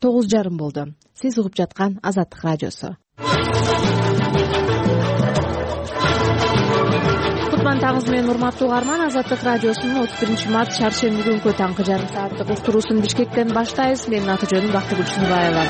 9:30 болду. Сиз угуп жаткан Азаттык радиосу. Кутман таңыңыз менен урматтуу угарман. Азаттык радиосунун 31-март чаршемби күнкү таңкы жарым сааттык уктуруусун Бишкектен баштайбыз. Менин аты-жөнүм Бактыгүл Чыныбаева.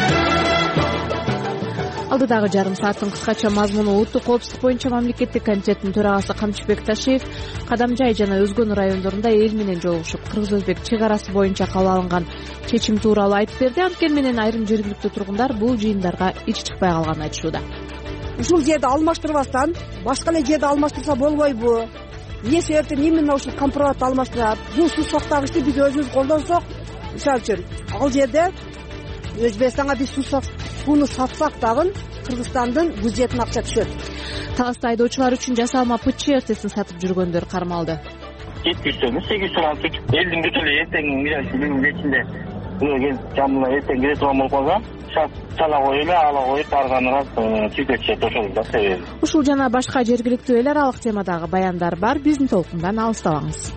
Алдыдагы жарым сааттын кыскача мазмуну: улуттук коопсуздук боюнча мамлекеттик комитеттин төрагасы Камчыбек Ташиев Кадамжай жана Өзгөн райондорунда эл менен жолугушуп, кыргыз-өзбек чек арасы боюнча кабыл алынган чечим тууралуу айтып берди. Анткени менен айрым жергиликтүү тургундар бул жыйындарга ичи чыкпай калганын айтышууда. Ушул жерди алмаштырбастан башка эле жерди алмаштырса болбойбу? Эмне себептен именно ушул компромат алмаштырат? Бул суу сактагычты биз өзүбүз колдонсок, мисалы үчүн ал жерде Өзбекстанга биз сууну сатсак дагы Кыргызстандын бюджетине акча түшөт. Таласта айдоочулар үчүн жасалма ПЧ-тестин сатып жүргөндөр кармалды. 700 сом алып элдин бүт эле эртең ичинде жамыла эртең кире турган болуп калса, чала коюп эле ала коюп барганы рас чекечет ошол да себеби. Ушул жана башка жергиликтүү эл аралык темадагы баяндар бар. Биздин толкундан алыстабаңыз.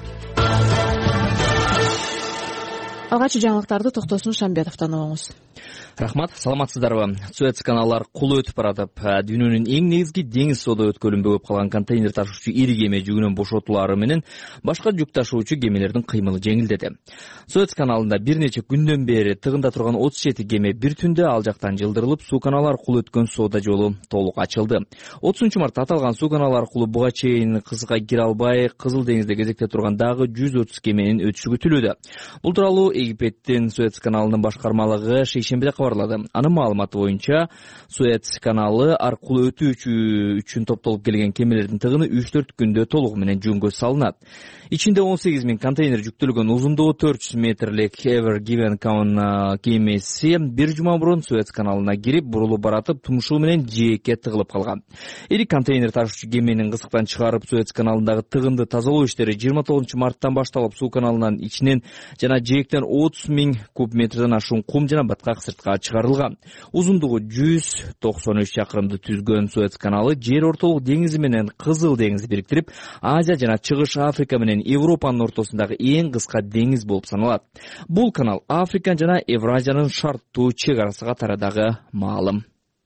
Алгачкы жаңылыктарды Токтосун Шамбетовдон угуңуз. Рахмат, саламатсыздарбы? Суэц каналдар кулу өтүп баратып, дүйнөнүн эң негизги деңиз соода өткөлүн бөгөп калган контейнер ташуучу ири кеме жүгүнөн бошотулары менен башка жүк ташуучу кемелердин кыймылы жеңилдеди. Суэц каналында бир нече күндөн бери тыгында турган 37 кеме бир түндө ал жактан жылдырылып, суу каналы аркылуу өткөн соода жолу толук ачылды. 30-мартта аталган суу каналы аркылуу буга чейин кызга кире албай, Кызыл деңизде кезекте турган дагы 130 кеменин өтүшү күтүлүүдө. Бул тууралуу Египеттин Суэц каналынын башкармалыгы шейшембиде кабарлады. Анын маалыматы боюнча, Суэц каналы аркылуу өтүүчү үчүн топтолуп келген кемелердин тыгыны 3-4 күндө толугу менен жөнгө салынат. Ичинде 18 000 контейнер жүктөлгөн узундугу 400 метрлик Ever Given кемеси бир жума мурун Суэц каналына кирип, бурулуп баратып, тумшуу менен жээкке тыгылып калган. Ири контейнер ташуучу кеменин кызыктан чыгарып, Суэц каналындагы тыгынды тазалоо иштери 29-марттан башталып, суу каналынан ичинен жана жээктен 30 000 куб метрден ашуун кум жана баткак сыртка чыгарылган. Узундугу 193 чакырымды түзгөн Суэц каналы Жер ортолук деңизи менен Кызыл деңизди бириктирип, Азия жана Чыгыш Африка менен Европанын ортосундагы эң кыска деңиз болуп саналат. Бул канал Африка жана Евразиянын шарттуу чек арасы катары дагы маалым.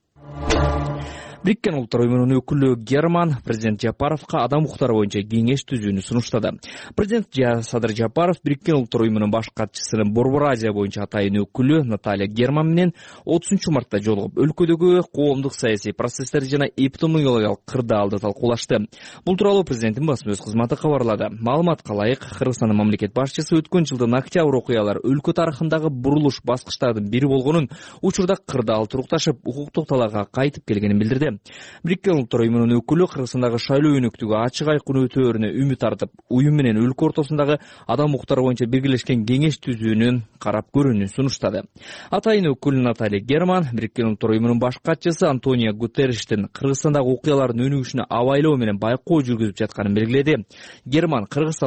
Бириккен Улуттар Уюмунун өкүлү Герман президент Жапаровго адам укуктары боюнча кеңеш түзүүнү сунуштады. Президент Садыр Жапаров Бириккен Улуттар Уюмунун баш катчысынын Борбор Азия боюнча атайын өкүлү Наталья Герман менен 30-мартта жолугуп, өлкөдөгү коомдук саясий процесстерди жана эпидемиологиялык кырдаалды талкуулашты. Бул тууралуу президенттин басма-сөз кызматы кабарлады. Маалыматка ылайык, Кыргызстандын мамлекет башчысы өткөн жылдын октябрь окуялары өлкө тарыхындагы бурулуш баскычтардын бири болгонун, учурда кырдаал турукташып, укуктук талаага кайтып келгенин билдирди. Бириккен Улуттар Уюмунун өкүлү Кыргызстандагы шайлоо өнөктүгү ачык айкын өтөөрүнө үмүт артып, уюм менен өлкө ортосундагы адам укуктары боюнча биргелешкен кеңеш түзүүнүн карап көрүүнү сунуштады. Атайын өкүл Наталья Герман Бириккен Улуттар Уюмунун баш катчысы Антонио Гутерриштин Кыргызстандагы окуялардын өнүгүшүнө абайлоо менен байкоо жүргүзүп жатканын белгиледи. Герман кыргыз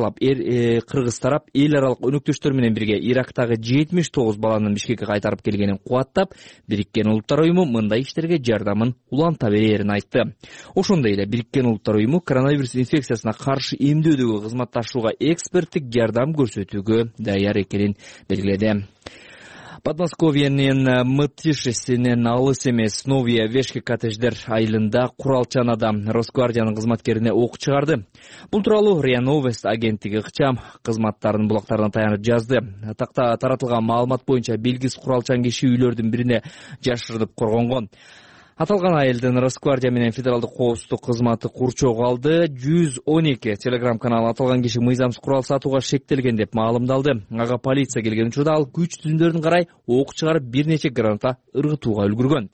тарап эл аралык өнөктөштөр менен бирге Ирактагы 79 баланын Бишкекке кайтарып келгенин кубаттап, Бириккен Улуттар Уюму мындай иштерге жардамын уланта берерин айтты. Ошондой эле Бириккен Улуттар Уюму коронавирус инфекциясына каршы эмдөөдөгү кызматташууга эксперттик жардам көрсөтүүгө даяр экенин белгиледи. Подмосковьенин Мытышесинен алыс эмес Новия Вешки коттедждер айылында куралчан адам Росгвардиянын кызматкерине ок чыгарды. Бул тууралуу РИА Новость агенттиги ыкчам кызматтарынын булактарына таянып жазды. Такта таратылган маалымат боюнча белгисиз куралчан киши үйлөрдүн бирине жашырынып коргонгон. Аталган айылдын Росгвардия менен федералдык коопсуздук кызматы курчоого алды. 112 телеграм каналы аталган киши мыйзамсыз курал сатууга шектелген деп маалымдалды. Ага полиция келген учурда ал күч түзүмдөрүн карай ок чыгарып бир нече граната ыргытууга үлгүргөн.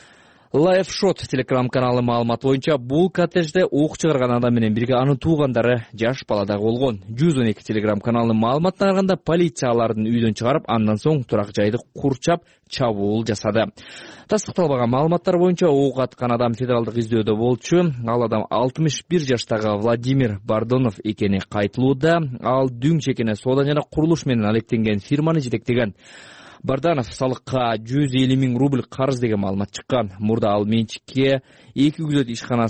Лайфшот телеграм каналы маалыматы боюнча бул коттеджде ок чыгарган адам менен бирге анын туугандары жаш бала дагы болгон. 112 телеграм каналынын маалыматына караганда полиция алардын үйдөн чыгарып, андан соң турак жайды курчап чабуул жасады. Тастыкталбаган маалыматтар боюнча ок аткан адам федералдык издөөдө болчу. Ал адам 61 жаштагы Владимир Бардонов экени кайтылууда. Ал дүң чекене соода жана курулуш менен алектенген фирманы жетектеген. Барданов салыкка 150 000 рубль карыз деген маалымат чыккан. Мурда ал менчикке жеке күзөт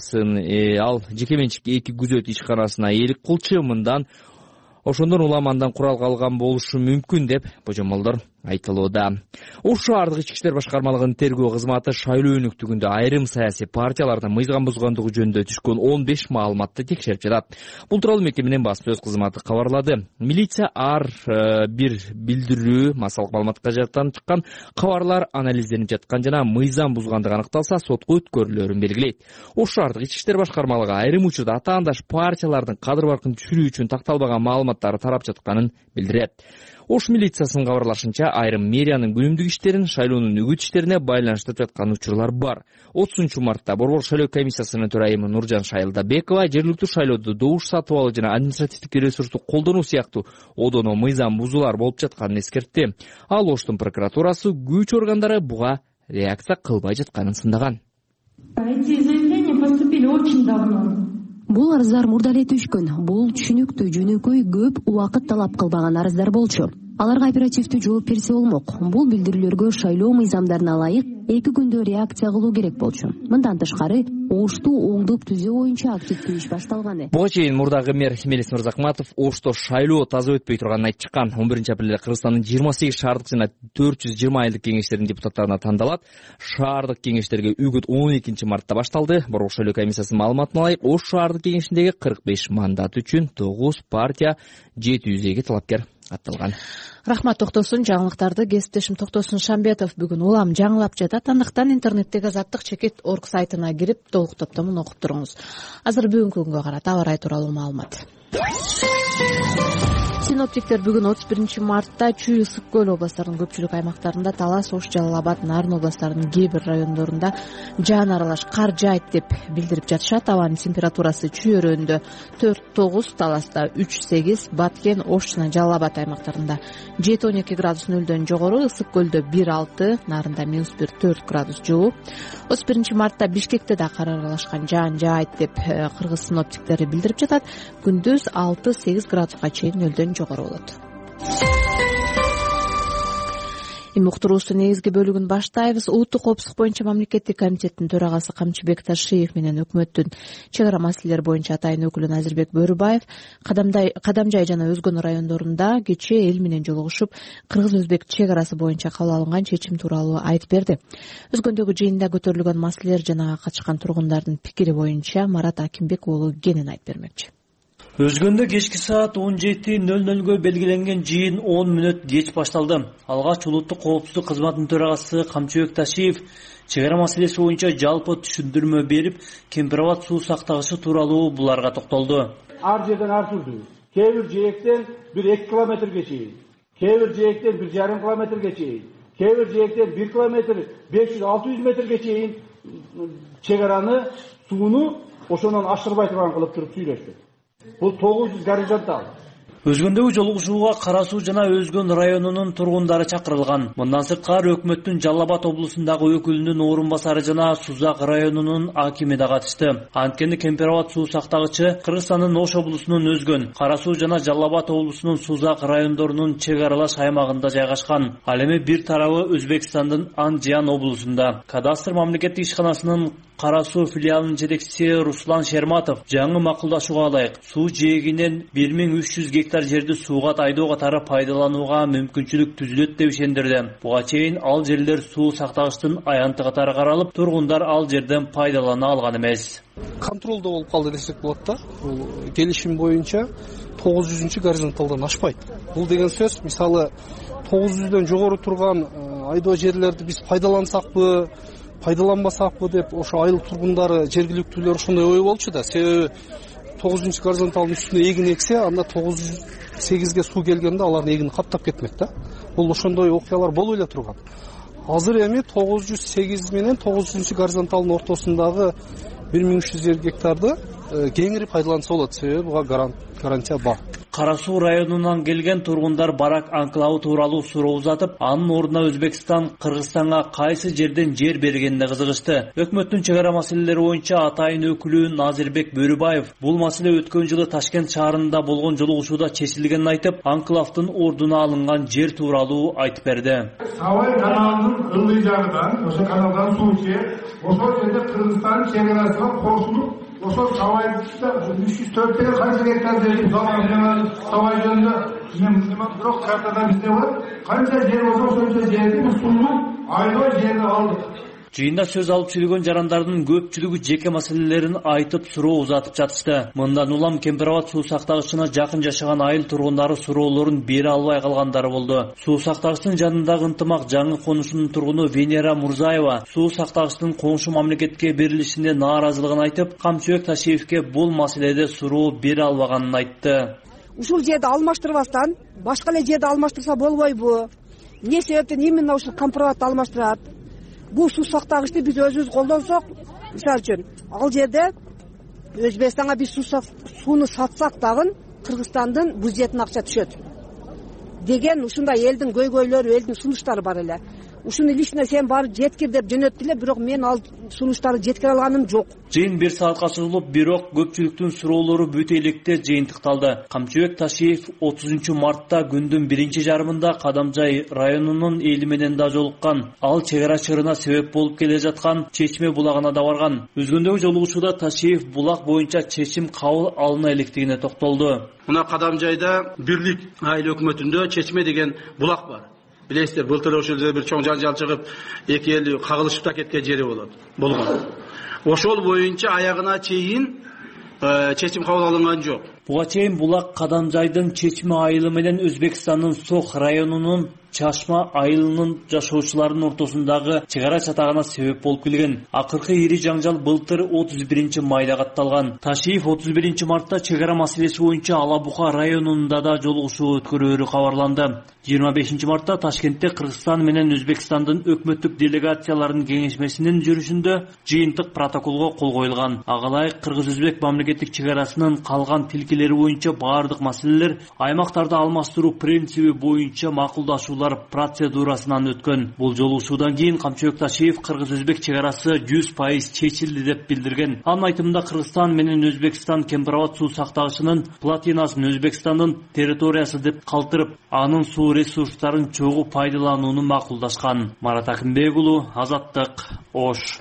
ишканасына ээлик кылчу. Мындан ошондон улам андан курал калган болушу мүмкүн деп божомолдор айтылууда. Ош шаардык ички иштер башкармалыгынын тергөө кызматы шайлоо өнүктүгүндө айрым саясий партиялардын мыйзам бузгандыгы жөнүндө түшкөн 15 маалыматты текшерип жатат. Бул тууралуу мекеменин басма сөз кызматы кабарлады. Милиция ар бир билдирүү массалык маалыматка жактан чыккан кабарлар анализденип жаткан жана мыйзам бузгандыгы аныкталса сотко өткөрүлөрүн белгилейт. Ош шаардык ички иштер башкармалыгы айрым учурда атаандаш партиялардын кадыр баркын түшүрүү үчүн такталбаган маалыматтары тарап жатканын билдирет. Ош милициясынын кабарлашынча айрым мэриянын күнүмдүк иштерин шайлоонун үгүт иштерине байланыштырып жаткан учурлар бар. 30 мартта Борбор шайлоо комиссиясынын төрайымы Нуржан Шайылдабекова жергиликтүү шайлоодо добуш сатып алуу жана административдик ресурсту колдонуу сыяктуу одоно мыйзам бузуулар болуп жатканын эскертти. Ал Оштун прокуратурасы күч органдары буга реакция кылбай жатканын сындаган. Эти заявления поступили очень давно. Бул арыздар мурда эле түшкөн. Бул түшүнүктүү, жөнөкөй, көп убакыт талап кылбаган арыздар болчу. Аларга оперативдүү жооп берсе болмок. Бул билдирүүлөргө шайлоо мыйзамдарына ылайык 2 күндө реакция кылуу керек болчу. Мындан тышкары, Ошту оңдоп түзөө боюнча активдүү иш башталган. Буга чейин мурдагы мэр Мелис Мырзакматов Ошто шайлоо таза өтпөй турганын айтып чыккан. 11 апрелде Кыргызстандын 28 шаардык жана 420 айылдык кеңештеринин депутаттарына тандалат. Шаардык кеңештерге үгүт 12 мартта башталды. Борбор шайлоо комиссиясынын маалыматына ылайык, Ош шаардык кеңешиндеги 45 мандат үчүн 9 партия 700 талапкер атталган. Рахмат Токтосун. Жаңылыктарды кесиптешим Токтосун Шамбетов бүгүн улам жаңылап жатат. Андыктан интернеттеги Азаттык чекит орг сайтына кирип толук топтомун окуп туруңуз. Азыр бүгүнкү күнгө карата аба ырайы тууралуу маалымат. Синоптиктер бүгүн 31 мартта Чүй, Ысык көл областарынын көпчүлүк аймактарында, Талас, Ош, Жалал Абад, Нарын областарынын кээ бир райондорунда жаан аралаш кар жаайт деп билдирип жатышат. Абанын температурасы Чүй өрөөнүндө 4-9, Таласта 3-8, Баткен, Ош жана Жалал Абад аймактарында 7-12 градус нөлдөн жогору, Ысык көлдө 1-6, Нарында -1-4 градус жылуу. 31 мартта Бишкекте да кар аралашкан жаан жаайт деп кыргыз синоптиктери билдирип жатат. Күндүз 6-8 градуска чейин нөлдөн жогору болот. Уктуруубуздун негизги бөлүгүн баштайбыз. Улуттук коопсуздук боюнча мамлекеттик комитеттин төрагасы Камчыбек Ташиев менен өкмөттүн чек ара маселелери боюнча атайын өкүлү Назирбек Бөрүбаев Кадамжай жана өзгөн райондорунда кечээ эл менен жолугушуп, кыргыз-өзбек чек арасы боюнча кабыл алынган чечим тууралуу айтып берди. Өзгөндөгү жыйында көтөрүлгөн маселелер жана катышкан тургундардын пикири боюнча Марат Акимбек уулу кенен айтып бермекчи. Өзгөндө кечки саат 17:00 белгиленген жыйын 10 мүнөт кеч башталды. Алгач улуттук коопсуздук кызматынын төрагасы Камчыбек Ташиев чек ара маселеси боюнча жалпы түшүндүрмө берип, кемпирабад суу сактагычы тууралуу буларга токтолду. Ар жерден ар түрдүү. Кээ бир жээктен 1-2 километрге чейин, кээ бир жээктен 1,5 километрге чейин, кээ бир жээктен 1 километр 500-600 метрге чейин чек араны сууну ошондон ашырбай турган кылып туруп сүйлөштү. Бул 900 горизонтал. Өзгөндөгү жолугушууга Кара Суу жана Өзгөн районунун тургундары чакырылган. Мындан сырткары өкмөттүн Жалал Абад облусундагы өкүлүнүн орун басары жана Сузак районунун акими да катышты. Анткени Кемпирабад суу сактагычы Кыргызстандын Ош облусунун Өзгөн, Кара Суу жана Жалал Абад облусунун Сузак райондорунун чек аралаш аймагында жайгашкан. Ал эми бир тарабы Өзбекстандын Анжиян облусунда. Кадастр мамлекеттик ишканасынын Кара Суу филиалынын жетекчиси Руслан Шерматов жаңы макулдашууга ылайык суу жээгинен 1300 гектар жерди сууга тайдоо катары пайдаланууга мүмкүнчүлүк түзүлөт деп ишендирди. Буга чейин ал жерлер суу сактагычтын аянты катары каралып, тургундар ал жерден пайдалана алган эмес. Контролдо болуп калды десек болот да. Бул келишим боюнча 900 горизонталдан ашпайт. Бул деген сөз, мисалы 900дөн жогору турган айдоо жерлерди биз пайдалансакпы, пайдаланбасакпы деп ошо айыл тургундары, жергиликтүүлөр ошондой ой болчу да. Себеби 900 горизонталдын үстүнө эгин эксе, анда 908ге суу келгенде алардын эгини каптап кетмек да. Бул ошондой окуялар болуп эле турган. Азыр эми 908 менен 900 горизонталдын ортосундагы 1300 гектарды кеңири пайдаланса болот. Себеби буга гарантия бар. Кара Суу районунан келген тургундар барак анклавы тууралуу суроо узатып, анын ордуна Өзбекстан Кыргызстанга кайсы жерден жер бергенине кызыгышты. Өкмөттүн чек ара маселелери боюнча атайын өкүлү Назирбек Бөрүбаев бул маселе өткөн жылы Ташкент шаарында болгон жолугушууда чечилгенин айтып, анклавдын ордуна алынган жер тууралуу айтып берди. Савай каналынын ылдый жагынан, ошо каналдан суу ичет, ошол жерде Кыргызстан чек арасына кошулуп, ошол Савайда 304 канча гектар жер Савай жөнүндө бирок картада бизде бар канча жер болсо ошончо жерди сунуп айлоо жерди алдык. Жыйында сөз алып сүйлөгөн жарандардын көпчүлүгү жеке маселелерин айтып суроо узатып жатышты. Мындан улам Кемпир Абад суу сактагычына жакын жашаган айыл тургундары суроолорун бере албай калгандары болду. Суу сактагычтын жанындагы ынтымак жаңы конушунун тургуну Венера Мурзаева суу сактагычтын коңшу мамлекетке берилишине нааразылыгын айтып, Камчыбек Ташиевке бул маселеде суроо бере албаганын айтты. Ушул жерди алмаштырбастан башка эле жерди алмаштырса болбойбу? Эмне себептен именно ушул компроматты алмаштырат? Бул суу сактагычты биз өзүбүз колдонсок, мисалы үчүн, ал жерде Өзбекстанга биз сууну сатсак дагы Кыргызстандын бюджетине акча түшөт деген ушундай элдин көйгөйлөрү, элдин сунуштары бар эле. Ушуну лично сен барып жеткир деп жөнөттү эле, бирок мен ал сунуштарды жеткире алганым жок. Жыйын 1 саатка созулуп, бирок көпчүлүктүн суроолору бүт электе жыйынтыкталды. Камчыбек Ташиев 30 мартта күндүн биринчи жарымында Кадамжай районунун эли менен да жолуккан. Ал чек ара чырына себеп болуп келе жаткан Чечме булагына да барган. Өзгөндөгү жолугушууда Ташиев булак боюнча чечим кабыл алына электигине токтолду. Мына Кадамжайда бирлик айыл өкмөтүндө Чечме деген булак бар. Билесиздер, былтыр ошол жерде бир чоң жанжал чыгып, эки эл кагылышып да кеткен жери болгон. Ошол боюнча аягына чейин чечим кабыл алынган жок. Буга чейин булак Кадамжайдын Чечме айылы менен Өзбекстандын Сох районунун Чашма айылынын жашоочуларынын ортосундагы чек ара чатагына себеп болуп келген. Акыркы ири жаңжал былтыр 31 майда катталган. Ташиев 31 мартта чек ара маселеси боюнча Ала Бука районунда да жолугушуу өткөрөөрү кабарланды. 25 мартта Ташкентте Кыргызстан менен Өзбекстандын өкмөттүк делегацияларынын кеңешмесинин жүрүшүндө жыйынтык протоколго кол коюлган. Агалай Кыргыз-Өзбек мамлекеттик чек арасынын калган тилкелери боюнча баардык маселелер аймактарды алмаштыруу принциби боюнча макулдашуулар процедурасынан өткөн. Бул жолугушуудан кийин Камчыбек Ташиев Кыргыз-Өзбек чек арасы 100% чечилди деп билдирген. Анын айтымында Кыргызстан менен Өзбекстан Кемпир Абад суу сактагычынын плотинасын Өзбекстандын территориясы деп калтырып, анын суу ресурстарын чогуу пайдаланууну макулдашкан. Марат Акимбек уулу, Азаттык, Ош.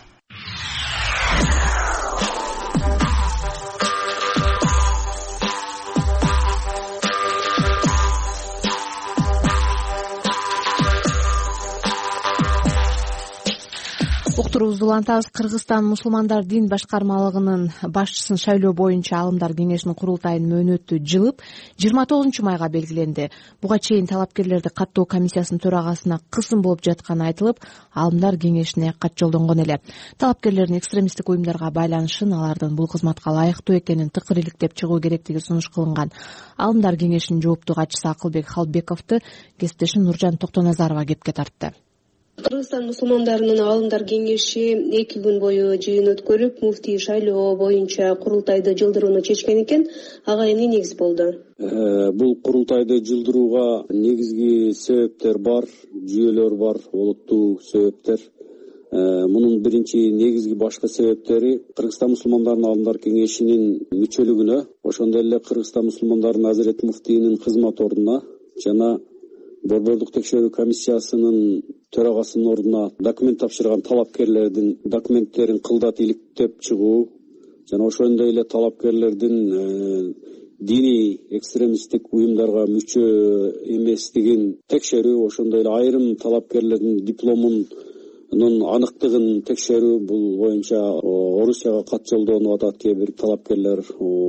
Уктуруубузду улантабыз. Кыргызстан мусулмандар дин башкармалыгынын башчысын шайлоо боюнча алымдар кеңешинин курултайынын мөөнөтү жылып 29 майга белгиленди. Буга чейин талапкерлерди каттоо комиссиясынын төрагасына кысым болуп жатканы айтылып, алымдар кеңешине кат жолдонгон эле. Талапкерлердин экстремисттик уюмдарга байланышын, алардын бул кызматка ылайыктуу экенин тыкыр иликтеп чыгуу керектиги сунуш кылынган. Алымдар кеңешинин жооптуу катчысы Акылбек Халбековду кесиптешим Нуржан Токтоназарова кепке тартты. Кыргызстан мусулмандарынын алымдар кеңеши 2 күн бою жыйын өткөрүп, муфтий шайлоо боюнча курултайды жылдырууну чечкен экен. Ага эмне негиз болду? Бул курултайды жылдырууга негизги себептер бар, жүйөлөр бар, олуттуу себептер. Мунун биринчи негизги башкы себептери Кыргызстан мусулмандарынын алымдар кеңешинин мүчөлүгүнө, ошондой эле Кыргызстан мусулмандарынын Азирет муфтийинин кызмат ордуна жана Борбордук текшерүү комиссиясынын төрагасынын ордуна документ тапшырган талапкерлердин документтерин кылдат иликтеп чыгуу жана ошондой эле талапкерлердин диний экстремисттик уюмдарга мүчө эместигин текшерүү, ошондой эле айрым талапкерлердин дипломунун аныктыгын текшерүү. Бул боюнча Орусияга кат жолдонуп атат кээ бир талапкерлер.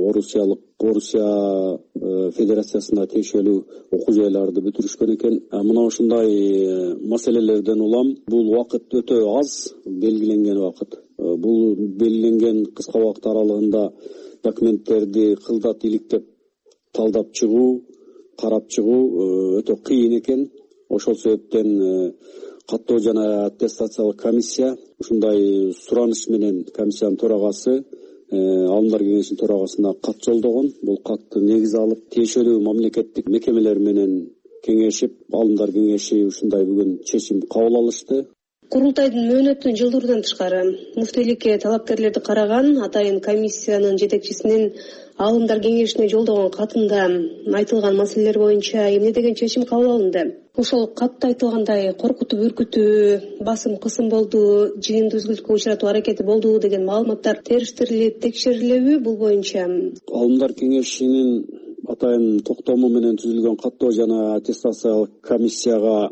Орусия Федерациясында тиешелүү окуу жайларды бүтүрүшкөн экен. Мына ушундай маселелерден улам бул убакыт өтө аз, белгиленген убакыт. Бул белгиленген кыска убакыт аралыгында документтерди кылдат иликтеп талдап чыгуу, карап чыгуу өтө кыйын экен. Ошол себептен каттоо жана аттестациялык комиссия ушундай сураныш менен комиссиянын төрагасы алымдар кеңешинин төрагасына кат жолдогон. Бул катты негиз алып, тиешелүү мамлекеттик мекемелер менен кеңешип, алымдар кеңеши ушундай бүгүн чечим кабыл алышты. Курултайдын мөөнөтүн жылдыруудан тышкары муфтийликке талапкерлерди караган атайын комиссиянын жетекчисинин алымдар кеңешине жолдогон катында айтылган маселелер боюнча эмне деген чечим кабыл алынды? Ошол катта айтылгандай коркутуп үркүтүү, басым кысым болду, жыйынды үзгүлтүккө учуратуу аракети болду деген маалыматтар териштирилип, текшерилеби? Бул боюнча алымдар кеңешинин атайын токтому менен түзүлгөн каттоо жана аттестациялык комиссияга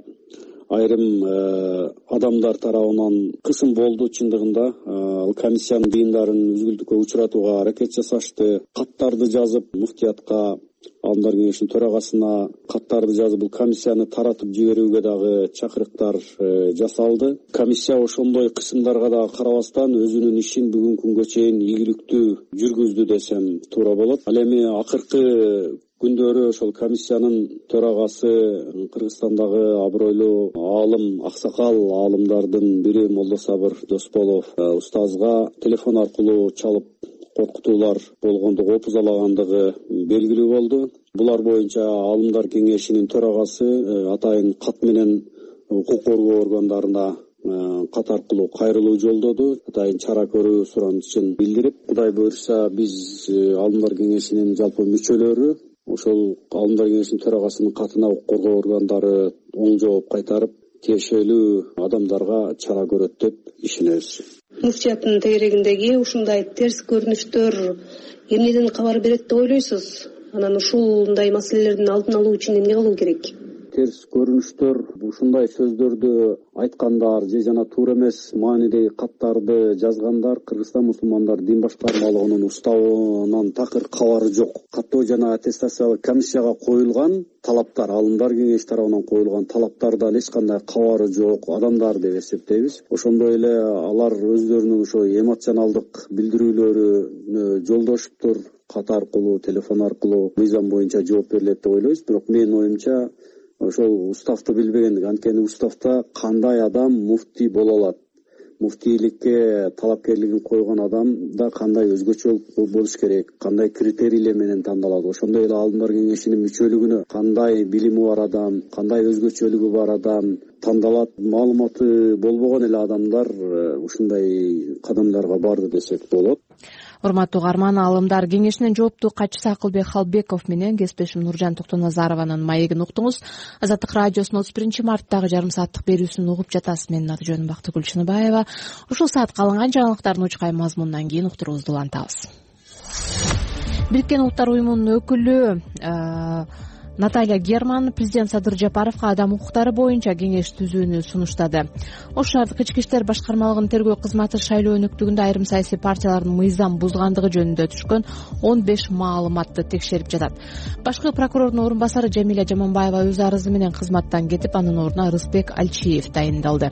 айрым адамдар тарабынан кысым болду. Чындыгында комиссиянын жыйындарын үзгүлтүккө учуратууга аракет жасашты. Каттарды жазып муфтиятка, Алдымдар кеңешинин төрагасына каттарды жазып бул комиссияны таратып жиберүүгө дагы чакырыктар жасалды. Комиссия ошондой кысымдарга дагы карабастан өзүнүн ишин бүгүнкү күнгө чейин ийгиликтүү жүргүздү десем туура болот. Ал эми акыркы күндөрү ошол комиссиянын төрагасы Кыргызстандагы абройлуу аалым, аксакал аалымдардын бири Молдосабыр Досболов устазга телефон аркылуу чалып коркутуулар болгондугу, опузалагандыгы белгилүү болду. Булар боюнча Аалымдар кеңешинин төрагасы атайын кат менен укук коргоо органдарына кат аркылуу кайрылуу жолдоду. Атайын чара көрүү суранышын билдирип, Кудай буйруса биз Аалымдар кеңешинин жалпы мүчөлөрү ошол Аалымдар кеңешинин төрагасынын катына укук коргоо органдары оң жооп кайтарып, тиешелүү адамдарга чара көрөт деп ишенебиз. Муфтияттын тегерегиндеги ушундай терс көрүнүштөр эмнеден кабар берет деп ойлойсуз? Анан ушундай маселелердин алдын алуу үчүн эмне кылуу керек? Терс көрүнүштөр ушундай сөздөрдү айткандар же жана туура эмес маанидеги каттарды жазгандар Кыргызстан мусулмандар дин башкармалыгынын уставынан такыр кабары жок. Каттоо жана аттестациялык комиссияга коюлган талаптар, Аалымдар кеңеши тарабынан коюлган талаптардан эч кандай кабары жок адамдар деп эсептейбиз. Ошондой эле алар өздөрүнүн ошо эмоционалдык билдирүүлөрү жолдошуптур, кат аркылуу, телефон аркылуу мыйзам боюнча жооп берилет деп ойлойбуз. Бирок менин оюмча ошол уставды билбегендик. Анткени уставда кандай адам муфтий боло алат, муфтийликке талапкерлигин койгон адам да кандай өзгөчө болуш керек, кандай критерийлер менен тандалат. Ошондой эле Аалымдар кеңешинин мүчөлүгүнө кандай билими бар адам, кандай өзгөчөлүгү бар адам тандалат. Маалыматы болбогон эле адамдар ушундай кадамдарга барды десек болот. Урматтуу угарман, Аалымдар кеңешинин жооптуу катчысы Акылбек Халбеков менен кесиптешим Нуржан Токтоназарованын маегин уктуңуз. Азаттык радиосунун 31-марттагы жарым сааттык берүүсүн угуп жатасыз. Менин аты жөнүм Бактыгүл Чыныбаева. Ушул саатка алынган жаңылыктардын учкай мазмунунан кийин уктуруубузду улантабыз. Бириккен Улуттар уюмунун өкүлү Наталья Герман президент Садыр Жапаровго адам укуктары боюнча кеңеш түзүүнү сунуштады. Ош шаардык ички иштер башкармалыгынын тергөө кызматы шайлоо өнөктүгүндө айрым саясий партиялардын мыйзам бузгандыгы жөнүндө түшкөн 15 маалыматты текшерип жатат. Башкы прокурордун орун басары Жамиля Жаманбаева өз арызы менен кызматтан кетип, анын ордуна Рысбек Алчиев тайындалды.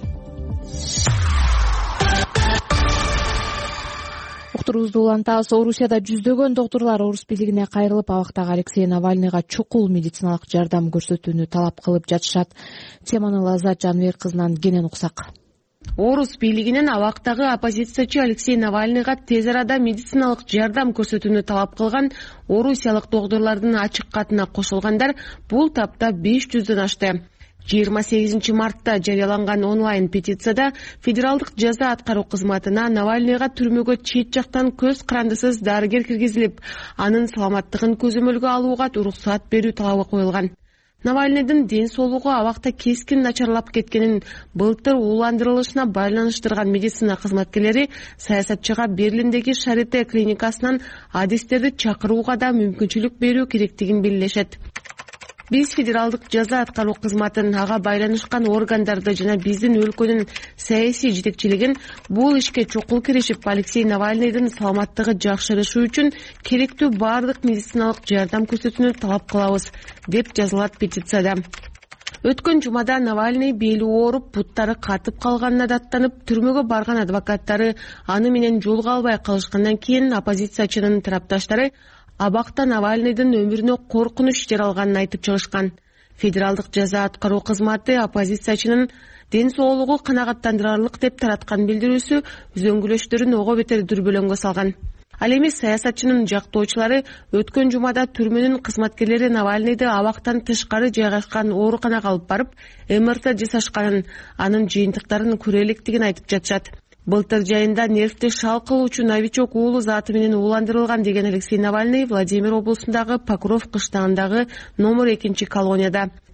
Уктуруубузду улантабыз. Орусияда жүздөгөн доктурлар орус бийлигине кайрылып, абактагы Алексей Навальныйга чукул медициналык жардам көрсөтүүнү талап кылып жатышат. Теманы Лаззат Жаныбек кызынан кенен уксак. Орус бийлигинен абактагы оппозициячы Алексей Навальныйга тез арада медициналык жардам көрсөтүүнү талап кылган орусиялык доктурлардын ачык катына кошулгандар бул тапта 500дөн ашты. 28 мартта жарыяланган онлайн петицияда федералдык жаза аткаруу кызматына Навальныйга түрмөгө чет жактан көз карандысыз дарыгер киргизилип, анын саламаттыгын көзөмөлгө алууга уруксат берүү талабы коюлган. Навальныйдын ден соолугу абакта кескин начарлап кеткенин былтыр ууландырылышына байланыштырган медицина кызматкерлери саясатчыга Берлиндеги Шарите клиникасынан адистерди чакырууга да мүмкүнчүлүк берүү керектигин белгилешет. Биз федералдык жаза аткаруу кызматын, ага байланышкан органдарды жана биздин өлкөнүн саясий жетекчилигин бул ишке чукул киришип, Алексей Навальныйдын саламаттыгы жакшырышы үчүн керектүү баардык медициналык жардам көрсөтүүнү талап кылабыз, деп жазылат петицияда. Өткөн жумада Навальный бели ооруп, буттары катып калганына даттанып, түрмөгө барган адвокаттары аны менен жолуга албай калышкандан кийин оппозициячынын тарапташтары абакта Навальныйдын өмүрүнө коркунуч жаралганын айтып чыгышкан. Федералдык жаза аткаруу кызматы оппозициячынын ден соолугу канагаттандырарлык деп тараткан билдирүүсү үзөңгүлөштөрүн ого бетер дүрбөлөңгө салган. Ал эми саясатчынын жактоочулары өткөн жумада түрмөнүн кызматкерлери Навальныйды абактан тышкары жайгашкан ооруканага алып барып, МРТ жасашканын, анын жыйынтыктарын көрө электигин айтып жатышат. Былтыр жайында нервти шал кылуучу новичок уулу заты менен ууландырылган деген Алексей Навальный Владимир облусундагы Покров кыштагындагы номер 2 колонияда.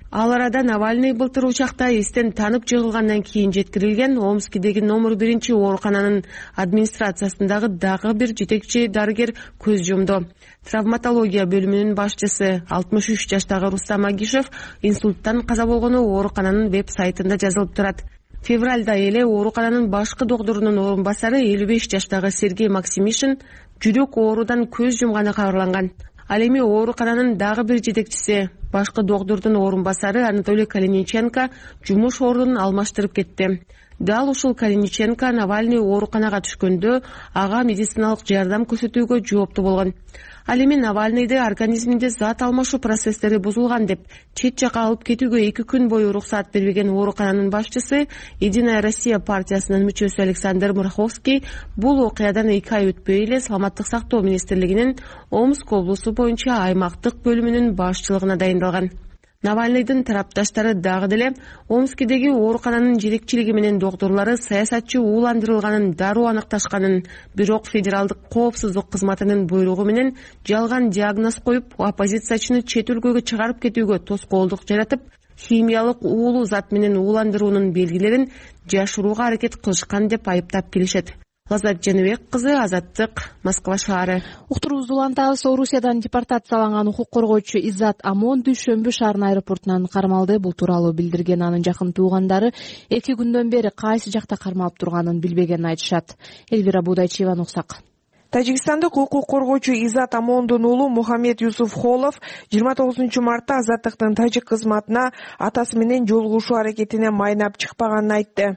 Ал арада Навальный былтыр учакта эстен танып жыгылгандан кийин жеткирилген Омскидеги номер 1 оорукананын администрациясындагы дагы бир жетекчи дарыгер көз жумду. Травматология бөлүмүнүн башчысы 63 жаштагы Рустам Агишев инсульттан каза болгону оорукананын веб-сайтында жазылып турат. Февралда эле оорукананын башкы доктурунун орун басары 55 жаштагы Сергей Максимишин жүрөк оорудан көз жумганы кабарланган. Ал эми оорукананын дагы бир жетекчиси, башкы доктурдун орун басары Анатолий Калиниченко жумуш ордун алмаштырып кетти. Дал ушул Калиниченко Навальный ооруканага түшкөндө ага медициналык жардам көрсөтүүгө жооптуу болгон. Ал эми Навальныйды организминде зат алмашуу процесстери бузулган деп чет жака алып кетүүгө 2 күн бою уруксат бербеген оорукананын башчысы Единая Россия партиясынын мүчөсү Александр Мураховский бул окуядан 2 ай өтпөй эле Саламаттык сактоо министрлигинин Омск облусу боюнча аймактык бөлүмүнүн башчылыгына дайындалган. Навальныйдын тарапташтары дагы деле Омскидеги оорукананын жетекчилиги менен докторлору саясатчы ууландырылганын дароо аныкташканын, бирок федералдык коопсуздук кызматынын буйругу менен жалган диагноз коюп, оппозициячыны чет өлкөгө чыгарып кетүүгө тоскоолдук жаратып, химиялык уулуу зат менен ууландыруунун белгилерин жашырууга аракет кылышкан деп айыптап келишет. Лаззат Жаныбек кызы, Азаттык, Москва шаары. Уктуруубузду улантабыз. Орусиядан депортацияланган укук коргоочу Иззат Амон Дүйшөмбү шаарынын аэропортунан кармалды. Бул тууралуу билдирген анын жакын туугандары 2 күндөн бери кайсы жакта кармалып турганын билбегенин айтышат. Элвира Будайчиеванын уксак. Тажикстандык укук коргоочу Иззат Амондун уулу Мухаммед Юсуф Холов 29 мартта Азаттыктын тажик кызматына атасы менен жолугушуу аракетине майнап чыкпаганын айтты.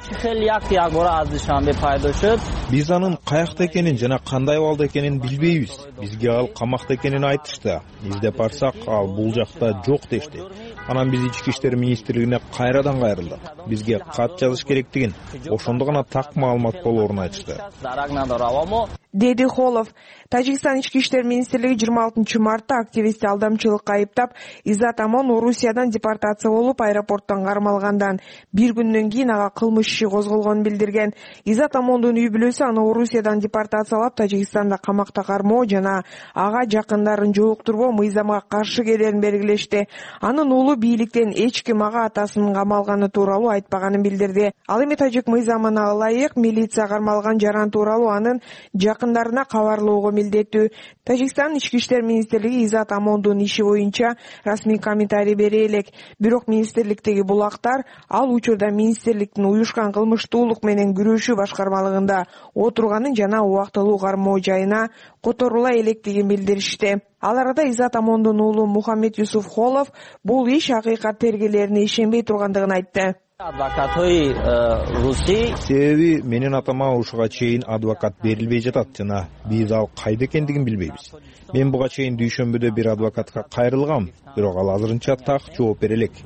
Биз анын каякта экенин жана кандай абалда экенин билбейбиз. Бизге ал камакта экенин айтышты. Издеп барсак, ал бул жакта жок дешти. Анан биз Ички иштер министрлигине кайрадан кайрылдык. Бизге кат жазыш керектигин, ошондо гана так маалымат болоорун айтышты. Деди Холов. Тажикстан Ички иштер министрлиги 26 мартта активистти алдамчылыкка айыптап, Иззат Амон Орусиядан депортация болуп, аэропорттон кармалгандан 1 күндөн кийин ага кылмыш иши козголгонун билдирген. Иззат Амондун үй бүлөсү аны Орусиядан депортациялап, Тажикстанда камакта кармоо жана ага жакындарын жолуктурбоо мыйзамга каршы келерин белгилешти. Анын уулу бийликтен эч ким ага атасынын камалганы тууралуу айтпаганын билдирди. Ал эми тажик мыйзамына ылайык милиция кармалган жаран тууралуу анын жакындарына кабарлоого милдеттүү. Тажикстан Ички иштер министрлиги Иззат Амондун иши боюнча расмий комментарий бере элек. Бирок министрликтеги булактар ал учурда министрликтин уюшкан кылмыштуулук менен күрөшүү башкармалыгында отурганын жана убактылуу кармоо жайына которула электигин билдиришти. Ал арада Иззат Амондун уулу Мухаммед Юсуф Холов бул иш акыйкат тергелерине ишенбей тургандыгын айтты. Себеби менин атама ушуга чейин адвокат берилбей жатат жана биз ал кайда экендигин билбейбиз. Мен буга чейин Дүйшөмбүдө бир адвокатка кайрылгам, бирок ал азырынча так жооп бере элек.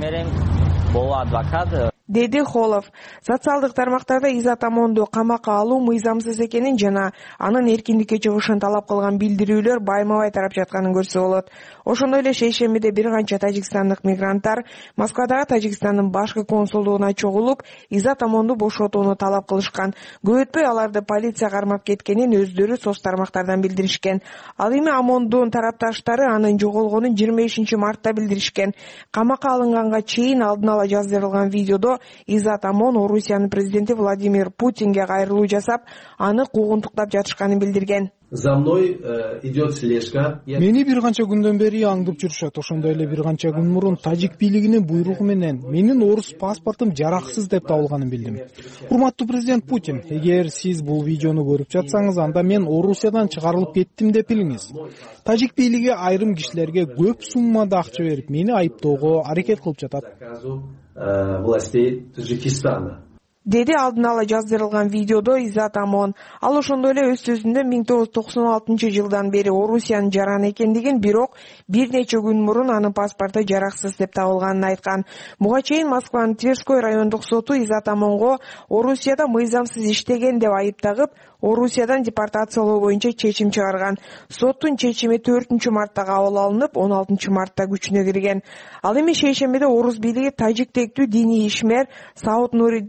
Деди Холов. Социалдык тармактарда Иззат Амонду камакка алуу мыйзамсыз экенин жана анын эркиндикке чыгышын талап кылган билдирүүлөр байма-бай тарап жатканын көрсө болот. Ошондой эле шейшембиде бир канча тажикстандык мигранттар Москвадагы Тажикстандын башкы консулдугуна чогулуп, Иззат Амонду бошотууну талап кылышкан. Көп өтпөй аларды полиция кармап кеткенин өздөрү соц тармактардан билдиришкен. Ал эми Амондун тарапташтары анын жоголгонун 25 мартта билдиришкен. Камакка алынганга чейин алдын ала жаздырылган видеодо Иззат Амон Орусиянын президенти Владимир Путинге кайрылуу жасап, аны куугунтуктап жатышканын билдирген. За мной идет слежка. Мени бир канча күндөн бери аңдып жүрүшөт. Ошондой эле бир канча күн мурун тажик бийлигинин буйругу менен менин орус паспортум жараксыз деп табылганын билдим. Урматтуу президент Путин, эгер сиз бул видеону көрүп жатсаңыз, анда мен Орусиядан чыгарылып кеттим деп билиңиз. Тажик бийлиги айрым кишилерге көп суммада акча берип, мени айыптоого аракет кылып жатат. Властей Таджикистана. Деди алдын ала жаздырылган видеодо Иззат Амон. Ал ошондой эле өз сөзүндө 1996 жылдан бери Орусиянын жараны экендигин, бирок бир нече күн мурун анын паспорту жараксыз деп табылганын айткан. Буга чейин Москванын Тверской райондук соту Иззат Амонго Орусияда мыйзамсыз иштеген деп айыптагып, Орусиядан депортациялоо боюнча чечим чыгарган. Соттун чечими 4 мартта кабыл алынып, 16 мартта күчүнө кирген. Ал эми шейшембиде орус бийлиги тажик тектүү диний ишмер Сауд Нуриддин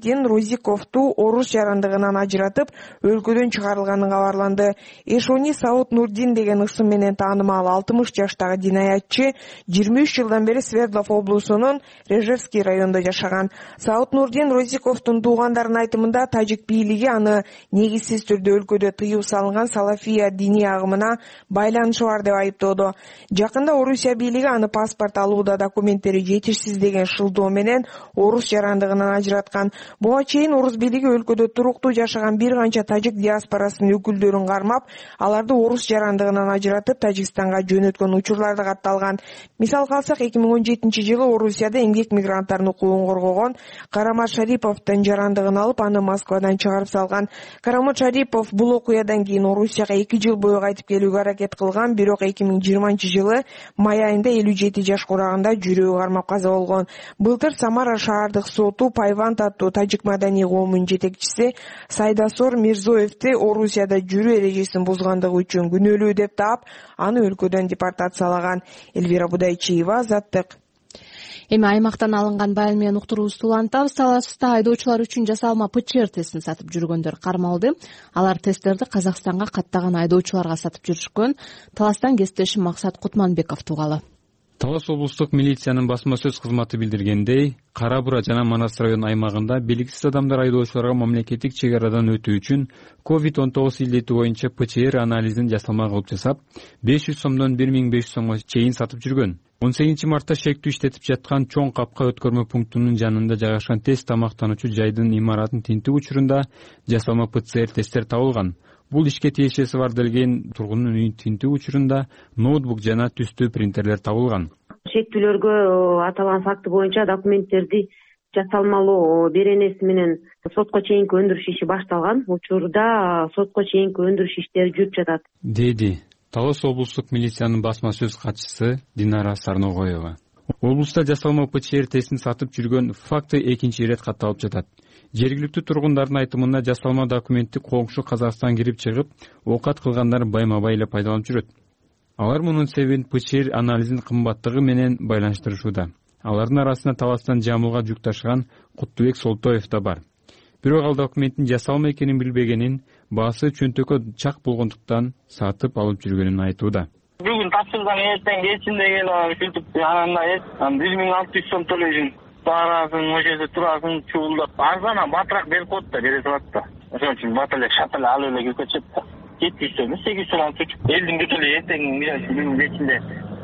Розиковду орус жарандыгынан ажыратып өлкөдөн чыгарылганы кабарланды. Эшони Саут Нурдин деген ысым менен таанымал 60 жаштагы динаятчы 23 жылдан бери Свердлов облусунун Режевский районунда жашаган. Саут Нурдин Розиковдун туугандарынын айтымында тажик бийлиги аны негизсиз түрдө өлкөдө тыюу салынган салафия диний агымына байланышы бар деп айыптоодо. Жакында Орусия бийлиги аны паспорт алууда документтери жетишсиз деген шылдоо менен орус жарандыгынан ажыраткан. Буга чейин орус бийлиги өлкөдө туруктуу жашаган бир канча тажик диаспорасынын өкүлдөрүн кармап, аларды орус жарандыгынан ажыратып Тажикстанга жөнөткөн учурларды катталган. Мисалга алсак, 2017-жылы Орусияда эмгек мигранттардын укугун коргогон Карамат Шариповдун жарандыгын алып, аны Москвадан чыгарып салган. Карамат Шарипов бул окуядан кийин Орусияга 2 жыл бою кайтып келүүгө аракет кылган, бирок 2020-жылы май айында 57 жаш курагында жүрөгү кармап каза болгон. Былтыр Самара шаардык соту Пайванд аттуу тажик маданий коомунун жетекчиси Сайдасор Мирзоевди Орусияда жүрүү эрежесин бузгандыгы үчүн күнөөлүү деп таап, аны өлкөдөн депортациялаган. Элвира Будайчиева, Заттык. Эми аймактан алынган байым менен уктуруубузду улантабыз. Таласта айдоочулар үчүн жасалма ПЧР тестин сатып жүргөндөр кармалды. Алар тесттерди Казакстанга каттаган айдоочуларга сатып жүрүшкөн. Таластан кесиптешим Максат Кутманбеков тугалы. Талас облустук милициянын басма сөз кызматы билдиргендей, Кара Бура жана Манас район аймагында белгисиз адамдар айдоочуларга мамлекеттик чек арадан өтүү үчүн COVID-19 илдети боюнча ПЧР анализин жасалма кылып жасап, 500 сомдон 1500 сомго чейин сатып жүргөн. 18 мартта шектүү иштетип жаткан чоң капка өткөрмө пунктунун жанында жайгашкан тест тамактануучу жайдын имаратын тинтүү учурунда жасалма ПЦР тесттер табылган. Бул ишке тиешеси бар делген тургундун үйүн тинтүү учурунда ноутбук жана түстүү принтерлер табылган. Шектүүлөргө аталган факты боюнча документтерди жасалмалуу беренеси менен сотко чейинки өндүрүш иши башталган. Учурда сотко чейинки өндүрүш иштери жүрүп жатат, деди Талас облустук милициянын басма сөз катчысы Динара Сарногоева. Облуста жасалма ПЧР тестин сатып жүргөн факты экинчи ирет катталып жатат. Жергиликтүү тургундардын айтымында жасалма документти коңшу Казакстан кирип чыгып, оокат кылгандар байма-бай эле пайдаланып жүрөт. Алар мунун себебин ПЧР анализин кымбаттыгы менен байланыштырышууда. Алардын арасында Таластан Жамылга жүк ташыган Куттубек Солтоев да бар. Бирок ал документтин жасалма экенин билбегенин, баасы чөнтөккө чак болгондуктан сатып алып жүргөнүн айтууда. Бүгүн тапшырган эртең кечин деген ушинтип ананда 1600 сом төлөйсүң. Барасың, ошол турасың, чуулдап, арзан батыраак берип коет да, бере турат да. Ошон үчүн баталек шатале алып эле кирип кетишет да. 700 сом алып чыгып, элдин бүт эле эртең күнүн кечинде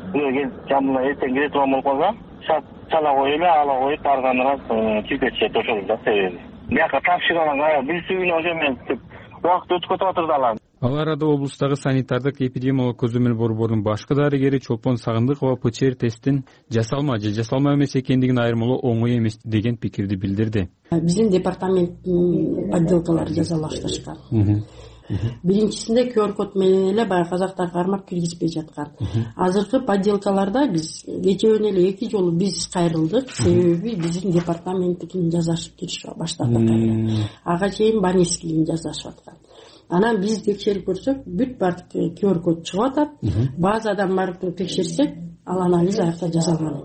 жамыла эртең кире турган болуп калса, чала коюп эле ала коюп барганы рас чыгып кетишет ошол да себеби. Бияка тапшырган билсүгүнө ошо менен убакыт өтүп кетип атыр да алар. Ал арада облустагы санитардык эпидемиологиялык көзөмөл борборунун башкы дарыгери Чолпон Сагындыкова ПЧР тесттин жасалма же жасалма эмес экендигин айырмалоо оңой эмес деген пикирди билдирди. Биздин департаменттин подделкалары жазалаштырышкан. Биринчисинде QR-код менен эле баягы казактар кармап киргизбей жаткан. Азыркы подделкаларда биз кечеүнө эле 2 жолу биз кайрылдык, себеби биздин департаменттикин жазашып киришип баштады. Ага чейин Банискийин жазашып аткан. Анан биз текшерип көрсөк, бүт бардык QR-код чыгып атат. Базадан барып текшерсек, ал анализ аякта жасалган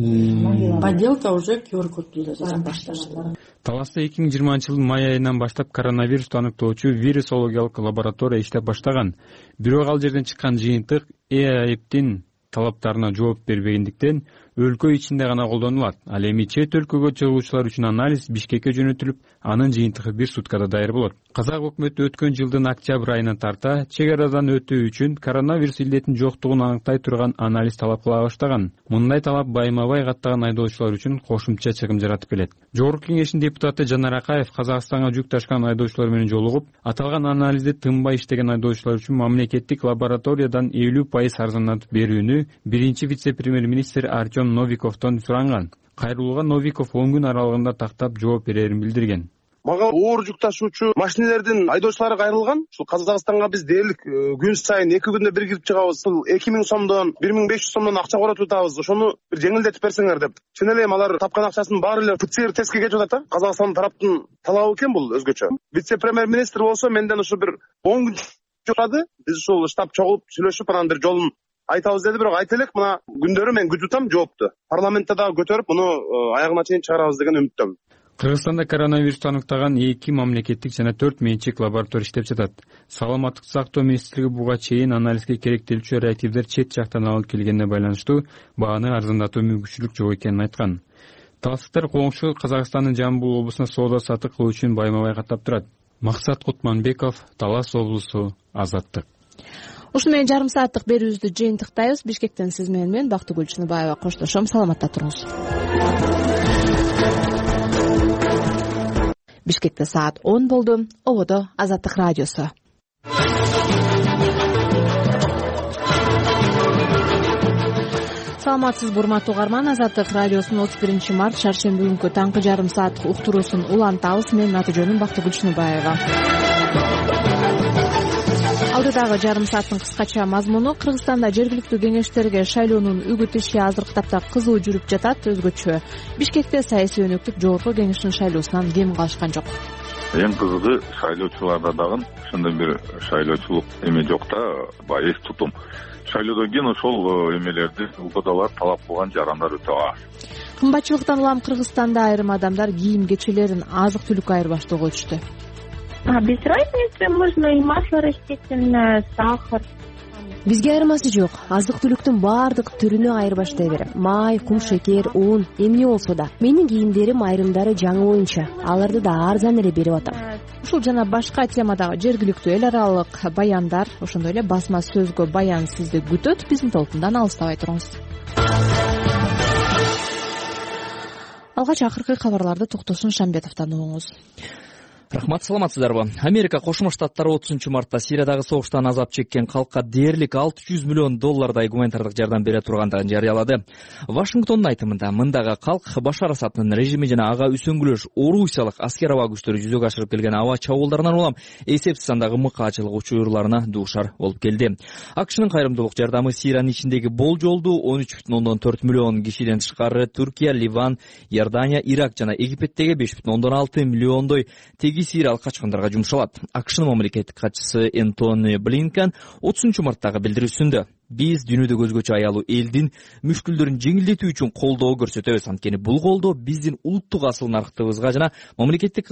эмес. Подделка уже QR-кодду жасап башташты. Таласта 2020-жылдын май айынан баштап коронавирусту аныктоочу вирусологиялык лаборатория иштеп баштаган. Бирок ал жерден чыккан жыйынтык ЭАЭПтин талаптарына жооп бербегендиктен өлкө ичинде гана колдонулат. Ал эми чет өлкөгө чыгуучулар үчүн анализ Бишкекке жөнөтүлүп, анын жыйынтыгы 1 суткада даяр болот. Казак өкмөтү өткөн жылдын октябрь айынан тарта чек арадан өтүү үчүн коронавирус илдетинин жоктугун аныктай турган анализ талап кыла баштаган. Мындай талап байма-бай каттаган айдоочулар үчүн кошумча чыгым жаратып келет. Жогорку кеңештин депутаты Жанар Акаев Казакстанга жүк ташкан айдоочулар менен жолугуп, аталган анализди тынбай иштеген айдоочулар үчүн мамлекеттик лабораториядан 50% арзандатып берүүнү биринчи вице-премьер-министр Артем Новиковдон суранган. Кайрылууга Новиков 10 күн аралыгында тактап жооп берерин билдирген. Мага оор жүк ташуучу машинелердин айдоочулары кайрылган. Ушул Казакстанга биз дээрлик күн сайын 2 күндө бир кирип чыгабыз. 2000 сомдон 1500 сомдон акча коротуп атабыз. Ошону бир жеңилдетип берсеңер деп. Чын эле алар тапкан акчасын баары эле ПЦР тестке кетип атат да. Казакстан тараптын талабы экен бул өзгөчө. Вице-премьер-министр болсо менден ушу бир 10 күн чыкады. Биз ушул штаб чогулуп сүйлөшүп анан бир жолун айтабыз деди, бирок айта элек мына күндөрү мен күтүп атам жоопту. Парламентте дагы көтөрүп, муну аягына чейин чыгарабыз деген үмүттөмүн. Кыргызстанда коронавирусту аныктаган 2 мамлекеттик жана 4 менчик лаборатория иштеп жатат. Саламаттык сактоо министрлиги буга чейин анализге керектелүүчү реактивдер чет жактан алып келгенине байланыштуу бааны арзандатуу мүмкүнчүлүк жок экенин айткан. Таластыктар коңшу Казакстандын Жамбыл облусуна соода сатык кылуу үчүн байма-бай каттап турат. Максат Кутманбеков, Талас облусу, Азаттык. Ушуну менен жарым сааттык берүүбүздү жыйынтыктайбыз. Бишкектен сиз менен Бактыгүл Чыныбаева коштошом. Саламатта туруңуз. Бишкекте саат 10 болду. Ободо Азаттык радиосу. Саламатсызбы, урматтуу угарман. Азаттык радиосунун 31 март шаршемби күнкү таңкы жарым сааттык уктуруусун улантабыз. Мен аты жөнүм Бактыгүл Чыныбаева. Алдыдагы жарым сааттын кыскача мазмуну: Кыргызстанда жергиликтүү кеңештерге шайлоонун үгүт иши азыркы тапта кызуу жүрүп жатат. Өзгөчө Бишкекте саясий өнөктүк жогорку кеңештин шайлоосунан кем калышкан жок. Эң кызыгы шайлоочуларда дагы ошондой бир шайлоочулук эме жок да, баягы эс тутум. Шайлоодон кийин ошол эмелерди угадалар талап кылган жарандар өтө аз. Кымбатчылыктан улам Кыргызстанда айрым адамдар кийим кечелерин, азык-түлүк айырбаштоого көчтү. Без разницы, можно и масло растительное, сахар. Бизге айырмасы жок. Азык-түлүктүн баардык түрүнө айырбаштай берем. Май, кум шекер, ун, эмне болсо да. Менин кийимдерим айрымдары жаңы боюнча. Аларды да арзан эле берип атам. Ушул жана башка темадагы жергиликтүү эл аралык баяндар, ошондой эле басма сөзгө баян сизди күтөт. Биздин толкундан алыстабай туруңуз. Алгач акыркы кабарларды Токтосун Шамбетовдон угуңуз. Рахмат, саламатсыздарбы? Америка Кошмо Штаттары 30 мартта Сириядагы согуштан азап чеккен калкка дээрлик $600 миллион гуманитардык жардам бере тургандыгын жарыялады. Вашингтондун айтымында мындагы калк Башар Асаддын режими жана ага үсөнгүлөш орусиялык аскер аба күчтөрү жүзөгө ашырып келген аба чабуулдарынан улам эсепсиз сандагы мыкаачылык учурларына дуушар болуп келди. AQShnын кайрымдуулук жардамы Сириянын ичиндеги болжолду 13,4 миллион кишиден тышкары Түркия, Ливан, Иордания, Ирак жана Египеттеги 5,6 миллиондой сириялык качкындарга жумшалат. AQShnын мамлекеттик катчысы Энтони Блинкен 30 марттагы билдирүүсүндө: биз дүйнөдө өзгөчө аялуу элдин мүшкүлдөрүн жеңилдетүү үчүн колдоо көрсөтөбүз. Анткени бул колдоо биздин улуттук асыл нарктыгыбызга жана мамлекеттик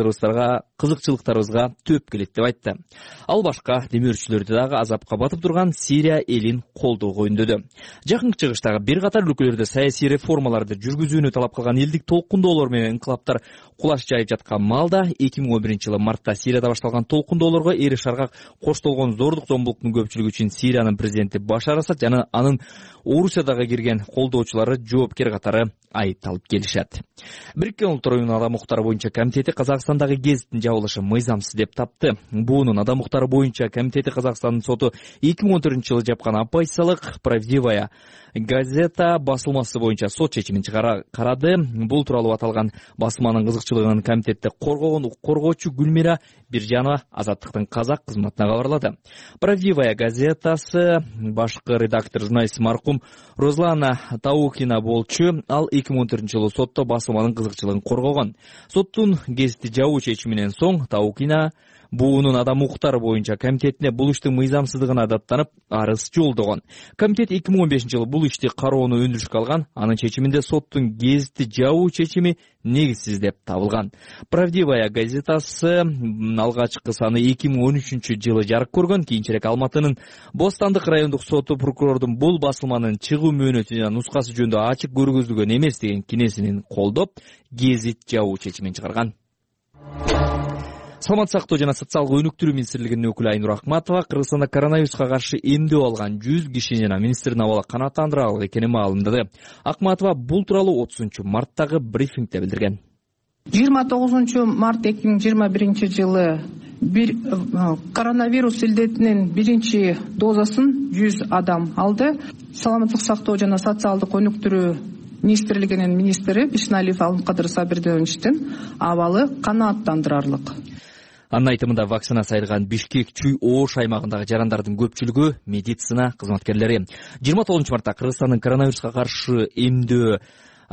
кызыкчылыктарыбызга төп келет деп айтты. Ал башка демөөрчүлөрдү дагы азапка батып турган Сирия элин колдоого үндөдү. Жакынкы чыгыштагы бир катар өлкөлөрдө саясий реформаларды жүргүзүүнү талап кылган элдик толкундоолор менен инкылаптар кулаш жайып жаткан маалда 2011-жылы мартта Сирияда башталган толкундоолорго эри шарга коштолгон зордук зомбулуктун көпчүлүгү үчүн Сириянын президенти Башар Асад жана анын Орусиядагы кирген колдоочулары жоопкер катары айыпталып келишет. Бириккен Улуттар Уюмунун адам укуктары боюнча комитети Казакстандагы гезиттин жабылышы мыйзамсыз деп тапты. Буунун адам укуктары боюнча комитети Казакстандын соту 2014-жылы жапкан оппозициялык Правдивая газета басылмасы боюнча сот чечимин карады. Бул тууралуу аталган басманын кызыкчылыгын комитетте коргогон коргоочу Гүлмира Биржанова Азаттыктын казак кызматына кабарлады. Правдивая газетасы башкы редактор журналист маркум Розлана Таукина болчу. Ал 2014-жылы сотто басылманын кызыкчылыгын коргогон. Соттун гезитти жабуу чечиминен соң Таукина буунун адам укуктары боюнча комитетине бул иштин мыйзамсыздыгына даттанып арыз жолдогон. Комитет 2015-жылы бул ишти кароону өндүрүшкө алган. Анын чечиминде соттун гезитти жабуу чечими негизсиз деп табылган. Правдивая газетасы алгачкы саны 2013-жылы жарык көргөн. Кийинчерээк Алматынын Бостандык райондук соту прокурордун бул басылманын чыгуу мөөнөтү жана нускасы жөнүндө ачык көргөзүлгөн эмес деген кинесинин колдоп гезит жабуу чечимин чыгарган. Саламат сактоо жана социалдык өнүктүрүү министрлигинин өкүлү Айнур Акматова Кыргызстанда коронавируска каршы эмдөө алган 100 кишини жана министрдин абалы канааттандырарлык экенин маалымдады. Акматова бул тууралуу 30 марттагы брифингде билдирген. 29 март 2021-жылы коронавирус илдетинин биринчи дозасын 100 адам алды. Саламаттык сактоо жана социалдык өнүктүрүү министрлигинин министри Бишналиев Алымкадыр Сабирдиновичтин абалы канааттандырарлык. Анын айтымында вакцинация айырган Бишкек, Чүй, Ош аймагындагы жарандардын көпчүлүгү медицина кызматкерлери. 29 мартта Кыргызстандын коронавируска каршы эмдөө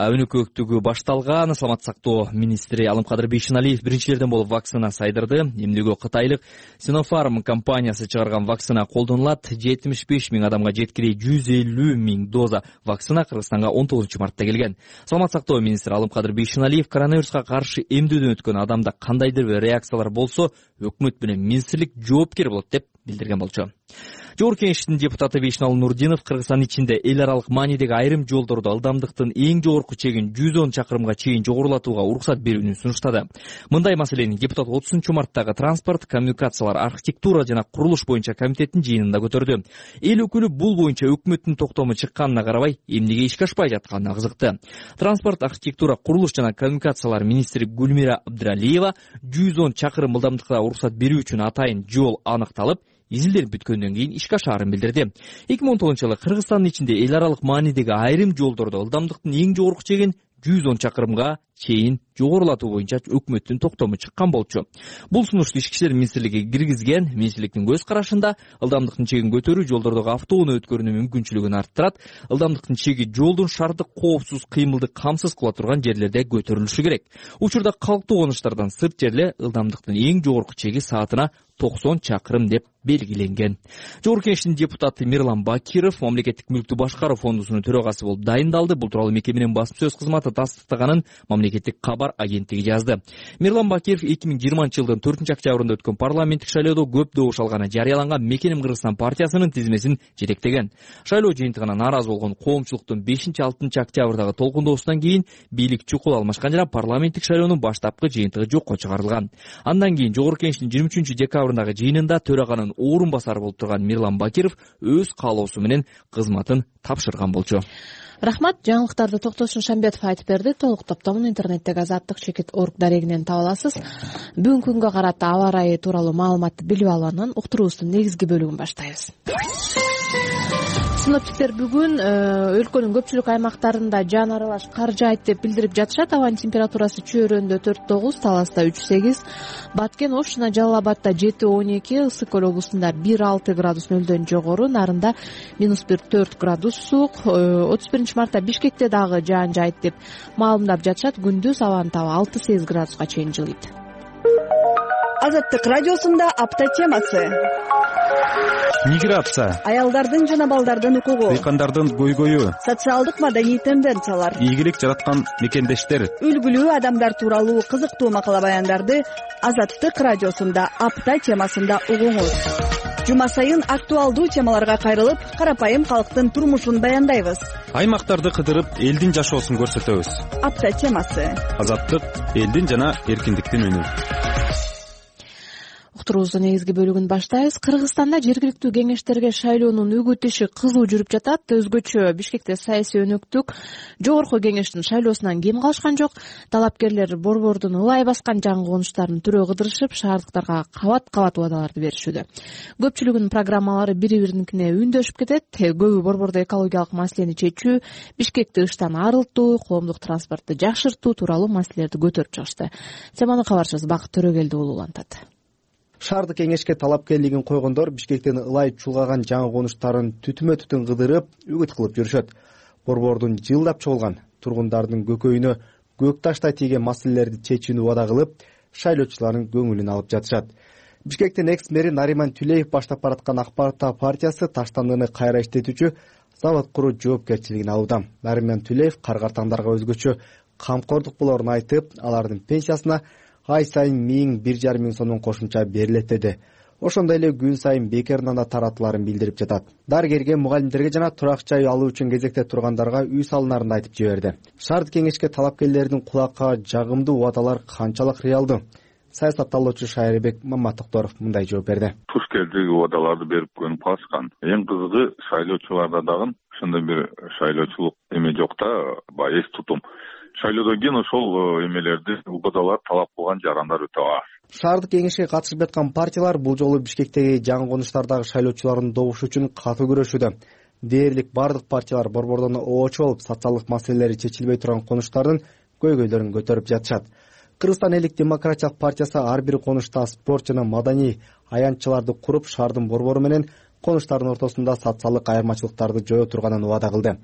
өнөкөктүгү башталган. Саламаттык сактоо министри Алымкадыр Бейшеналиев биринчилерден болуп вакцина сайдырды. Эмнеге Кытайлык Sinopharm компаниясы чыгарган вакцина колдонулат. 75 миң адамга жеткирей 150 миң доза вакцина Кыргызстанга 19 мартта келген. Саламаттык сактоо министри Алымкадыр Бейшеналиев коронавируска каршы эмдөөдөн өткөн адамда кандайдыр бир реакциялар болсо, өкмөт менен министрлик жооптер болот деп билдирген болчу. Жогорку Кеңештин депутаты Бейшеналы Нурдинов Кыргызстан ичинде эл аралык маанидеги айрым жолдордо ылдамдыктын эң жогорку чегин 110 чакырымга чейин жогорулатууга уруксат берүүнү сунуштады. Мындай маселени депутат 30-марттагы транспорт, коммуникациялар, архитектура жана курулуш боюнча комитеттин жыйынында көтөрдү. Эл өкүлү бул боюнча өкмөттүн токтому чыкканына карабай, эмнеге ишке ашпай жатканына кызыкты. Транспорт, архитектура, курулуш жана коммуникациялар министри Гүлмира Абдралиева 110 чакырым ылдамдыкта уруксат берүү үчүн атайын жол аныкталып, изилденип бүткөндөн кийин ишке ашаарын билдирди. 2010-жылы Кыргызстандын ичинде эл аралык маанидеги айрым жолдордо ылдамдыктын эң жогорку чегин 110 чакырымга чейин жогорулатуу боюнча өкмөттүн токтому чыккан болчу. Бул сунушту Ички иштер министрлиги киргизген. Министрликтин көз карашында ылдамдыктын чегин көтөрүү жолдордогу автоунаа өткөрүүнүн мүмкүнчүлүгүн арттырат. Ылдамдыктын чеги жолдун шаардык коопсуз кыймылды камсыз кыла турган жерлерде көтөрүлүшү керек. Учурда калктуу конуштардан сырт жерде ылдамдыктын эң жогорку чеги саатына 90 чакырым деп белгиленген. Жогорку Кеңештин депутаты Мирлан Бакиров мамлекеттик мүлктү башкаруу фондусунун төрагасы болуп дайындалды. Бул тууралуу мекеменин басма сөз кызматы тастыктаганын мамлекеттик кабар агенттиги жазды. Мирлан Бакиров 2020-жылдын 4-октябрында өткөн парламенттик шайлоодо көп добуш алганы жарыяланган Мекеним Кыргызстан партиясынын тизмесин жетектеген. Шайлоо жыйынтыгына нааразы болгон коомчулуктун 5-6-октябрдагы толкундоосунан кийин бийлик чукул алмашкан жана парламенттик шайлоонун баштапкы жыйынтыгы жокко чыгарылган. Андан кийин Жогорку Кеңештин 23-декабрындагы жыйынында төраганын орун басары болуп турган Мирлан Бакиров өз каалоосу менен кызматын тапшырган болчу. Рахмат. Жаңылыктарды Токтосун Шамбетов айтып берди. Толук топтомун интернеттеги azattik.org дарегинен таба аласыз. Бүгүнкү күнгө карата аба ырайы тууралуу маалыматты билип алганын уктуруубуздун негизги бөлүгүн баштайбыз. Синоптиктер бүгүн өлкөнүн көпчүлүк аймактарында жан аралаш кар жаайт деп билдирип жатышат. Абанын температурасы Чөйрөндө 4-9, Таласта 3-8, Баткен, Ош жана Жалал Абадда 7-12, Ысык көл облусунда 1-6 градус нөлдөн жогору, Нарында -1-4 градус суук. 31-мартта Бишкекте дагы жаан жаайт деп маалымдап жатышат. Күндүз абанын табы 6-8 градуска чейин жылыйт. Азаттык радиосунда апта темасы. Миграция, аялдардын жана балдардын укугу, дыйкандардын көйгөйү, социалдык маданий тенденциялар, ийгилик жараткан мекендештер, үлгүлүү адамдар тууралуу кызыктуу макала баяндарды Азаттык радиосунда апта темасында угуңуз. Жума сайын актуалдуу темаларга кайрылып, карапайым калктын турмушун баяндайбыз. Аймактарды кыдырып, элдин жашоосун көрсөтөбүз. Апта темасы. Азаттык элдин жана эркиндиктин үнү. Уктуруубуздун негизги бөлүгүн баштайбыз. Кыргызстанда жергиликтүү кеңештерге шайлоонун үгүт иши кызуу жүрүп жатат. Өзгөчө Бишкекте саясий өнөктүк жогорку кеңештин шайлоосунан кем калышкан жок. Талапкерлер борбордун ылай баскан жаңы конуштарын түрөө кыдырышып, шаардыктарга кабат-кабат убадаларды беришүүдө. Көпчүлүгүнүн программалары бири-бириникине үндөшүп кетет. Көбү борбордо экологиялык маселени чечүү, Бишкекти ыштан арылтуу, коомдук транспортду жакшыртуу тууралуу маселелерди көтөрүп чыгышты. Теманы кабарчыбыз Бакыт Төрөгелди улуулантат. Шаардык кеңешке талапкерлигин койгондор Бишкектен ылай чулгаган жаңы конуштарын түтүмө-түтүн кыдырып, үгүт кылып жүрүшөт. Борбордун жылдап чогулган тургундардын көкөйүнө көк таштай тийген маселелерди чечүүнү убада кылып, шайлоочулардын көңүлүн алып жатышат. Бишкектин экс-мэри Нариман Түлеев баштап бараткан Ак Парта партиясы таштандыны кайра иштетүүчү завод куруу жоопкерчилигин алууда. Нариман Түлеев каргартаңдарга өзгөчө камкордук болорун айтып, алардын пенсиясына ай сайын 1,5 миң сомдон кошумча берилет деди. Ошондой эле күн сайын бекер нан да таратыларын билдирип жатат. Дарыгерге, мугалимдерге жана турак жай алуу үчүн кезекте тургандарга үй салынарын айтып жиберди. Шаардык кеңешке талапкерлердин кулакка жагымдуу убадалар канчалык реалдуу? Саясатталуучу Шайрыбек Маматокторов мындай жооп берди. Туш келдиги убадаларды берип көнүп калышкан. Эң кызыгы шайлоочуларда дагы ошондой бир шайлоочулук эме жок да, баягы эс тутум. Шайлоодон кийин ошол эмелерди убадалар талап кылган жарандар өтө аз. Шаардык кеңешке катышып жаткан партиялар бул жолу Бишкектеги жаңы конуштардагы шайлоочулардын добушу үчүн катуу күрөшүүдө. Дээрлик бардык партиялар борбордон оочу болуп, социалдык маселелери чечилбей турган конуштардын көйгөйлөрүн көтөрүп жатышат. Кыргызстан элдик демократиялык партиясы ар бир конушта спорт жана маданий аянтчыларды куруп, шаардын борбору менен конуштардын ортосунда социалдык айырмачылыктарды жое турганын убада кылды.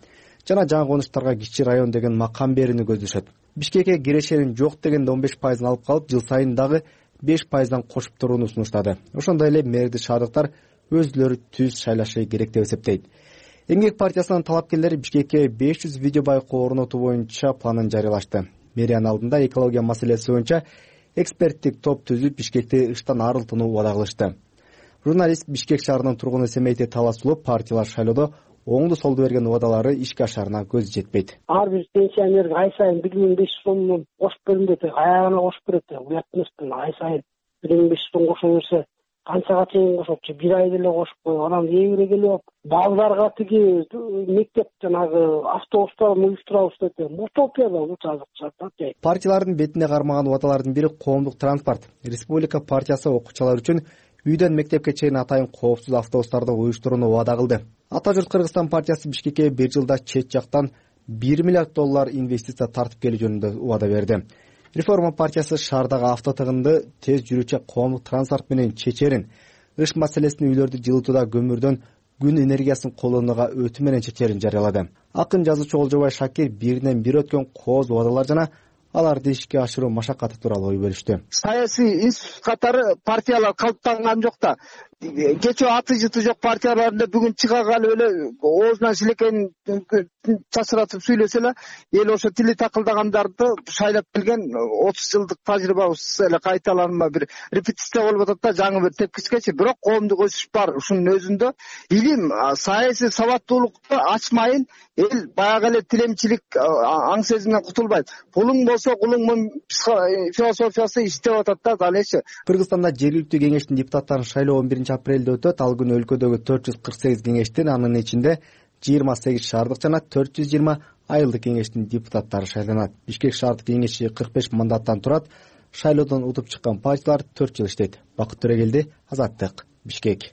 жана жаңы конуштарга кичи район деген макам берүүнү көздөшөт. Бишкекке кирешенин жок дегенде 15% алып калып, жыл сайын дагы 5%дан кошуп турууну сунуштады. Ошондой эле мэрди шаардыктар өзүлөрү түз шайлашы керек деп эсептейт. Эмгек партиясынын талапкерлери Бишкекке 500 видео байкоо орнотуу боюнча планын жарыялашты. Мэриянын алдында экология маселеси боюнча эксперттик топ түзүп, Бишкекти ыштан арылтууну убада кылышты. Журналист Бишкек шаарынын тургуну Семейте Таласулу партиялар шайлоодо оңду солду берген убадалары ишке ашарына көзү жетпейт. Ар бир пенсионерге ай сайын 1500 сомдон кошуп бердим деп, аягына кошуп берет. Уят эмеспи, ай сайын 1500 сом кошо берсе канчага чейин кошопчу? Бир ай деле кошуп коюп, анан эбире келип балдарга тиги мектеп жанагы автобустарын уюштурабыз деп. Утопияда учазык. Партиялардын бетине кармаган убадалардын бири коомдук транспорт. Республика партиясы окуучулар үчүн үйдөн мектепке чейин атайын коопсуз автобустарды уюштурууну убада кылды. Ата журт Кыргызстан партиясы Бишкекке бир жылда чет жактан $1 миллиард инвестиция тартып келүү жөнүндө убада берди. Реформа партиясы шаардагы автотыгынды тез жүрүүчү коомдук транспорт менен чечерин, ыш маселесин үйлөрдү жылытууда көмүрдөн күн энергиясын колдонууга өтүү менен чечерин жарыялады. Акын жазуучу Олжобай Шакир биринен бир өткөн кооз убадалар жана аларды ишке ашыруу машакаты тууралуу ой бөлүштү. Саясий институт катары партиялар калыптанган жок да. Кечээ аты жыты жок партияларында бүгүн чыга калып эле оозунан шилекейин чачыратып сүйлөсө эле эл ошо тили такылдагандарды шайлап келген 30 жылдык тажрыйбабыз эле кайталанма бир репетиция болуп атат да, жаңы бир тепкичкечи. Бирок коомдук өсүш бар. Ушунун өзүндө илим, саясий сабаттуулукту ачмайын эл баягы эле тилемчилик аң сезимден кутулбайт. Пулуң болсо кулуң философиясы иштеп атат да далечи. Кыргызстанда жергиликтүү кеңештин депутаттарын шайлоо 11 апрелде өтөт. Ал күнү өлкөдөгү 448 кеңештин, анын ичинде 28 шаардык жана 420 айылдык кеңештин депутаттары шайланат. Бишкек шаардык кеңеши 45 мандаттан турат. Шайлоодон утуп чыккан партиялар 4 жыл иштейт. Бакыт Төрегелди, Азаттык, Бишкек.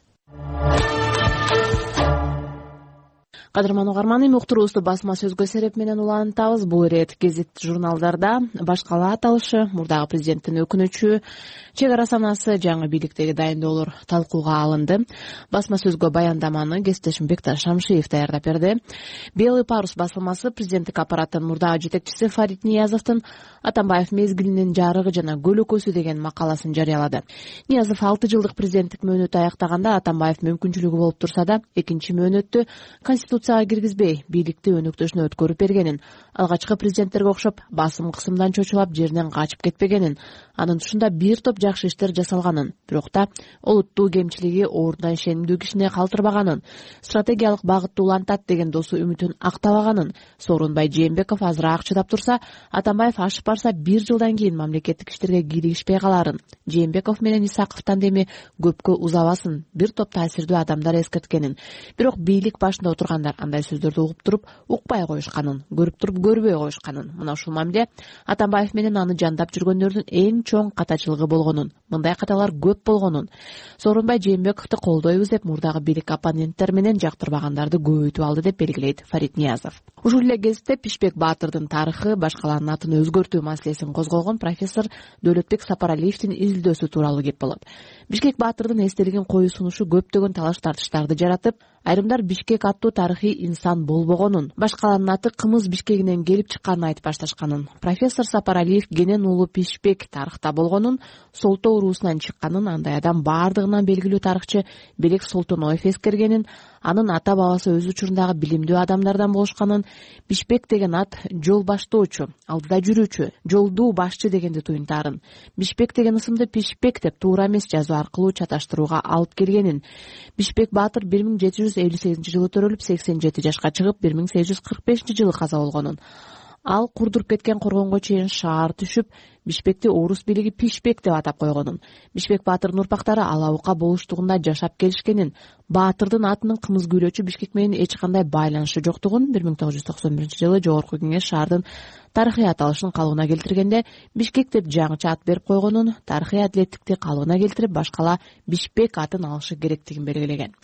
Кадырман угарман, уктуруубузду басма сөзгө сереп менен улантабыз. Бул ирет гезит журналдарда башкала аталышы, мурдагы президенттин өкүнүчү, чек ара санасы, жаңы бийликтеги дайындоолор талкууга алынды. Басма сөзгө баяндаманы кесиптешим Бекташ Шамшиев даярдап берди. Белый парус басылмасы президенттик аппараттын мурдагы жетекчиси Фарид Ниязовдун Атамбаев мезгилинин жарыгы жана көлөкөсү деген макаласын жарыялады. Ниязов 6 жылдык президенттик мөөнөтү аяктаганда Атамбаев мүмкүнчүлүгү болуп турса да, экинчи мөөнөттү конституцияга киргизбей бийликти өнөктөшүнө өткөрүп бергенин, алгачкы президенттерге окшоп басым кысымдан чочулап жеринен качып кетпегенин, анын тушунда бир топ жакшы иштер жасалганын, бирок да олуттуу кемчилиги ордуна ишенимдүү кишине калтырбаганын, стратегиялык багытты улантат деген досу үмүтүн актабаганын, Сооронбай Жээнбеков азыраак чыдап турса, Атамбаев ашып барса 1 жылдан кийин мамлекеттик иштерге кийлигишпей каларын, Жээнбеков менен Исаков тандеми көпкө узабасын бир топ таасирдүү адамдар эскерткенин, бирок бийлик башында отургандар андай сөздөрдү угуп туруп укпай коюшканын, көрүп туруп көрбөй коюшканын, мына ушул мамиле Атамбаев менен аны жандап жүргөндөрдүн эң чоң катачылыгы болгонун, мындай каталар көп болгонун, Сооронбай Жээнбековду колдойбуз деп мурдагы бийлик оппоненттер менен жактырбагандарды көбөйтүп алды деп белгилейт Фарид Ниязов. Ушул эле кезипте Пишбек Баатырдын тарыхы, башкалардын атын өзгөртүү маселесин козгогон профессор Дөөлөтбек Сапаралиевдин изилдөөсү тууралуу кеп болот. Бишкек Баатырдын эстелигин коюу сунушу көптөгөн талаш тартыштарды жаратып, айрымдар Бишкек аттуу тарыхый инсан болбогонун, башкалардын аты кымыз Бишкегинен келип чыкканын айтып башташканын, профессор Сапаралиев Генен уулу Пишбек тарыхта болгонун, Солтоо уруусунан чыкканын, андай адам бардыгынан белгилүү тарыхчы Белек Солтоноев эскергенин, анын ата бабасы өз учурундагы билимдүү адамдардан болушканын, Бишбек деген ат жол баштоочу, алдыда жүрүүчү, жолдуу башчы дегенди туюнтаарын, Бишбек деген ысымды Пишбек деп туура эмес жазуу аркылуу чаташтырууга алып келгенин, Бишбек Баатыр 1758-жылы төрөлүп 87 жашка чыгып 1845-жылы каза болгонун, ал курдуруп кеткен коргонго чейин шаар түшүп, Бишбекти орус бийлиги Пишбек деп атап койгонун, Бишбек Баатырдын урпактары алабука болуштугунда жашап келишкенин, Баатырдын атынын кымыз күйлөөчү Бишкек менен эч кандай байланышы жоктугун 1991-жылы Жогорку Кеңеш шаардын тарыхый аталышын калыбына келтиргенде Бишкек деп жаңыча ат берип койгонун, тарыхый адилеттикти калыбына келтирип, башкала Бишбек атын алышы керектигин белгилеген.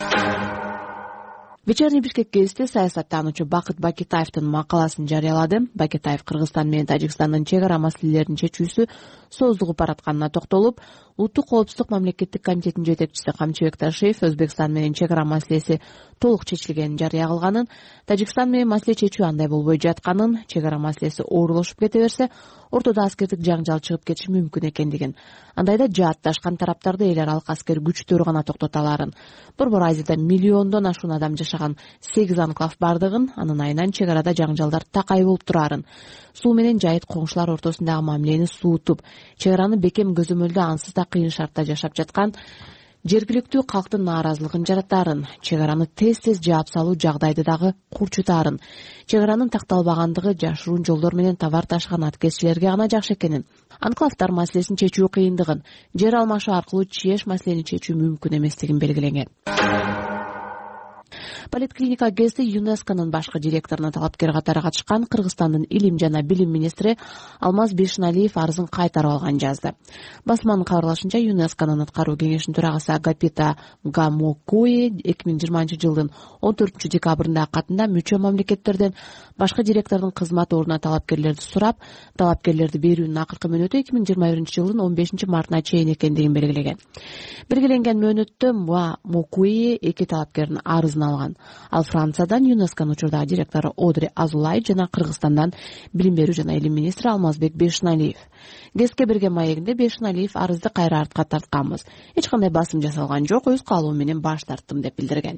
Вечерний Бишкек гезити саясаттануучу Бакыт Бакетаевдин макаласын жарыялады. Бакетаев Кыргызстан менен Тажикстандын чек ара маселелерин чечүүсү созулуп баратканына токтолуп, Улуттук коопсуздук мамлекеттик комитетинин жетекчиси Камчыбек Ташиев Өзбекстан менен чек ара маселеси толук чечилгенин жарыя кылганын, Тажикстан менен маселе чечүү андай болбой жатканын, чек ара маселеси оорулашып кете берсе, ортодо аскердик жаңжал чыгып кетиши мүмкүн экендигин, андайда жаатташкан тараптарды эл аралык аскер күчтөр гана токтото аларын, Борбор Азияда миллиондон ашуун адам жашаган 8 анклав бардыгын, анын айынан чек арада жаңжалдар такай болуп турарын, суу менен жайыт коңшулар ортосундагы мамилени суутуп, чек араны бекем көзөмөлдө ансыз да кыйын шартта жашап жаткан жергиликтүү калктын нааразылыгын жаратаарын, чек араны тез жаап салуу жагдайды дагы курчутаарын, чек аранын такталбагандыгы жашыруун жолдор менен товар ташыган аткезчилерге гана жакшы экенин, анклавдар маселесин чечүү кыйындыгын, жер алмашуу аркылуу чиеш маселени чечүү мүмкүн эместигин белгиленген. Политклиника ГЭСти ЮНЕСКОнун башкы директоруна талапкер катары катышкан Кыргызстандын илим жана билим министри Алмаз Бешналиев арызын кайтарып алганын жазды. Басманын кабарлашынча, ЮНЕСКонун аткаруу кеңешинин төрагасы Агапита Гамокуи 2020 жылдын 14 декабрындагы катында мүчө мамлекеттерден башкы директордун кызмат ордуна талапкерлерди сурап, талапкерлерди берүүнүн акыркы мөөнөтү 2021 жылдын 15 мартына чейин экендигин белгилеген. Белгиленген мөөнөттө Мокуи 2 талапкердин арызын алган. Ал Франциядан ЮНЕСКонун учурдагы директору Одри Азулай жана Кыргызстандан билим берүү жана илим министри Алмазбек Бешналиев. ГЭСке берген маегинде Бешналиев арызды кайра артка тартканбыз. Эч кандай басым жасалган жок, өз каалоом менен баш тарттым деп билдирген.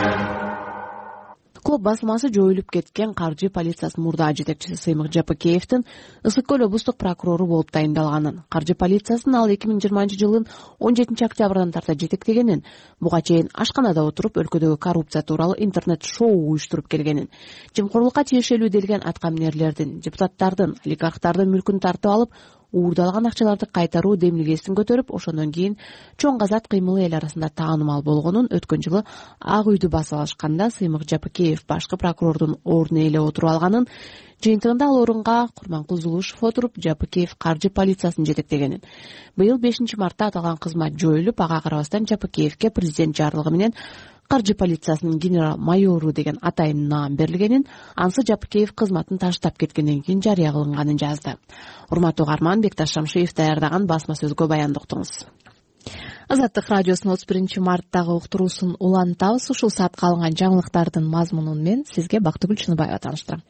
Клуб басмасы жоюлуп кеткен каржы полициясынын мурдагы жетекчиси Сыймык Жапыкеевдин Ысык көл облустук прокурору болуп тайындалганын, каржы полициясынын ал 2020 жылдын 17 октябрдан тарта жетектегенин, буга чейин ашканада отуруп өлкөдөгү коррупция тууралуу интернет-шоу уюштуруп келгенин, жемкорлукка тиешелүү делген аткаминерлердин, депутаттардын, олигархтардын мүлкүн тартып алып, уурдалган акчаларды кайтаруу демилгесин көтөрүп, ошондон кийин чоң казат кыймылы эл арасында таанымал болгонун өткөн жылы Ак үйдү басып алышканда Сыймык Жапыкеев башкы прокурордун ордуна ээлеп отуруп алганын, жыйынтыгында ал орунга Курманкул Зулушев отуруп, Жапыкеев каржы полициясын жетектегенин. Быйыл 5 мартта аталган кызмат жоюлуп, ага карабастан Жапыкеевке президент жарлыгы менен каржы полициясынын генерал майору деген атайын наам берилгенин, ансы Жапыкеев кызматын таштап кеткенден кийин жарыя кылынганын жазды. Урматтуу угарман, Бекташ Шамшиев даярдаган басма сөзгө баяндыктыңыз. Азаттык радиосунун 31 марттагы уктуруусун улантабыз. Ушул саатка алынган жаңылыктардын мазмунун мен сизге Бактыгүл Чыныбаева тааныштырам.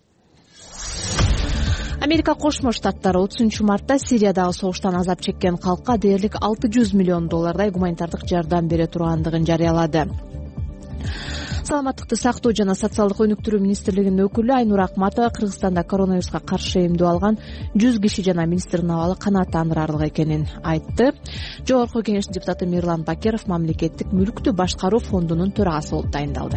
Америка Кошмо Штаттары 30 мартта Сириядагы согуштан азап чеккен калкка дээрлик $600 миллион гуманитардык жардам бере тургандыгын жарыялады. Саламаттыкты сактоо жана социалдык өнүктүрүү министрлигинин өкүлү Айнур Акматова Кыргызстанда коронавируска каршы эмдөө алган 100 киши жана министрдин абалы канааттандырарлык экенин айтты. Жогорку кеңештин депутаты Мирлан Бакеров мамлекеттик мүлктү башкаруу фондунун төрагасы болуп тайындалды.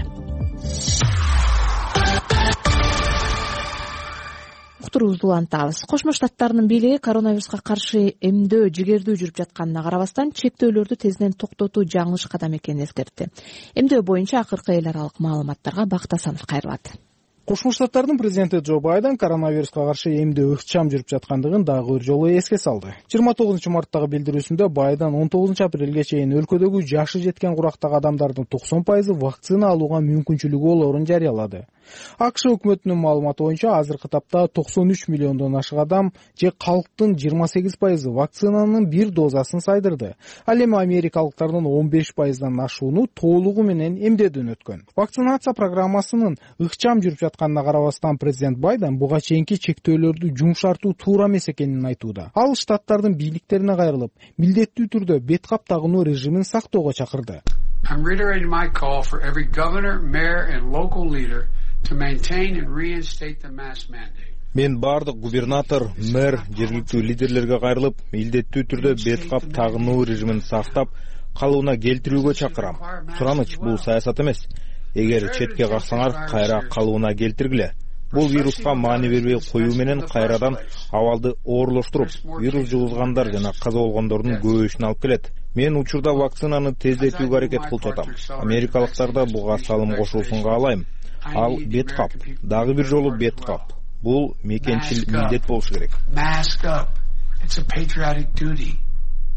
Уктуруубузду улантабыз. Кошмо Штаттарынын бийлиги коронавируска каршы эмдөө жигердүү жүрүп жатканына карабастан чектөөлөрдү тезинен токтотуу жаңылыш кадам экенин эскертти. Эмдөө боюнча акыркы эл аралык маалыматтарга Бактасанов кайрылат. Кошмо Штаттардын президенти Джо Байден коронавируска каршы эмдөө ыкчам жүрүп жаткандыгын дагы бир жолу эске салды. 29 марттагы билдирүүсүндө Байден 19 апрелге чейин өлкөдөгү жашы жеткен курактагы адамдардын 90% вакцина алууга мүмкүнчүлүгү болоорун жарыялады. АКШ өкмөтүнүн маалыматы боюнча азыркы тапта 93 миллиондон ашык адам же калктын 28% вакцинанын бир дозасын сайдырды. Ал эми америкалыктардын 15%дан ашууну толугу менен эмдөөдөн өткөн. Вакцинация программасынын ыкчам жүрүп жатканына карабастан президент Байден буга чейинки чектөөлөрдү жумшартуу туура эмес экенин айтууда. Ал штаттардын бийликтерине кайрылып, милдеттүү түрдө бет кап тагынуу режимин сактоого чакырды. I'm reiterating my call for every governor, mayor and local leader to maintain and reinstate the mask mandate. Мен бардык губернатор, мэр, жергиликтүү лидерлерге кайрылып, милдеттүү түрдө бет кап тагынуу режимин сактап, калууна келтирүүгө чакырам. Сураныч, бул саясат эмес. Эгер четке каксаңар, кайра калууна келтиргиле. Бул вируска маани бербей коюу менен кайрадан абалды оорлоштуруп, вирус жугузгандар жана каза болгондордун көбөйүшүнө алып келет. Мен учурда вакцинаны тездетүүгө аракет кылып жатам. Америкалыктар да буга салым кошуусун каалайм. Ал бет кап, дагы бир жолу бет кап. Бул мекенчил милдет болушу керек.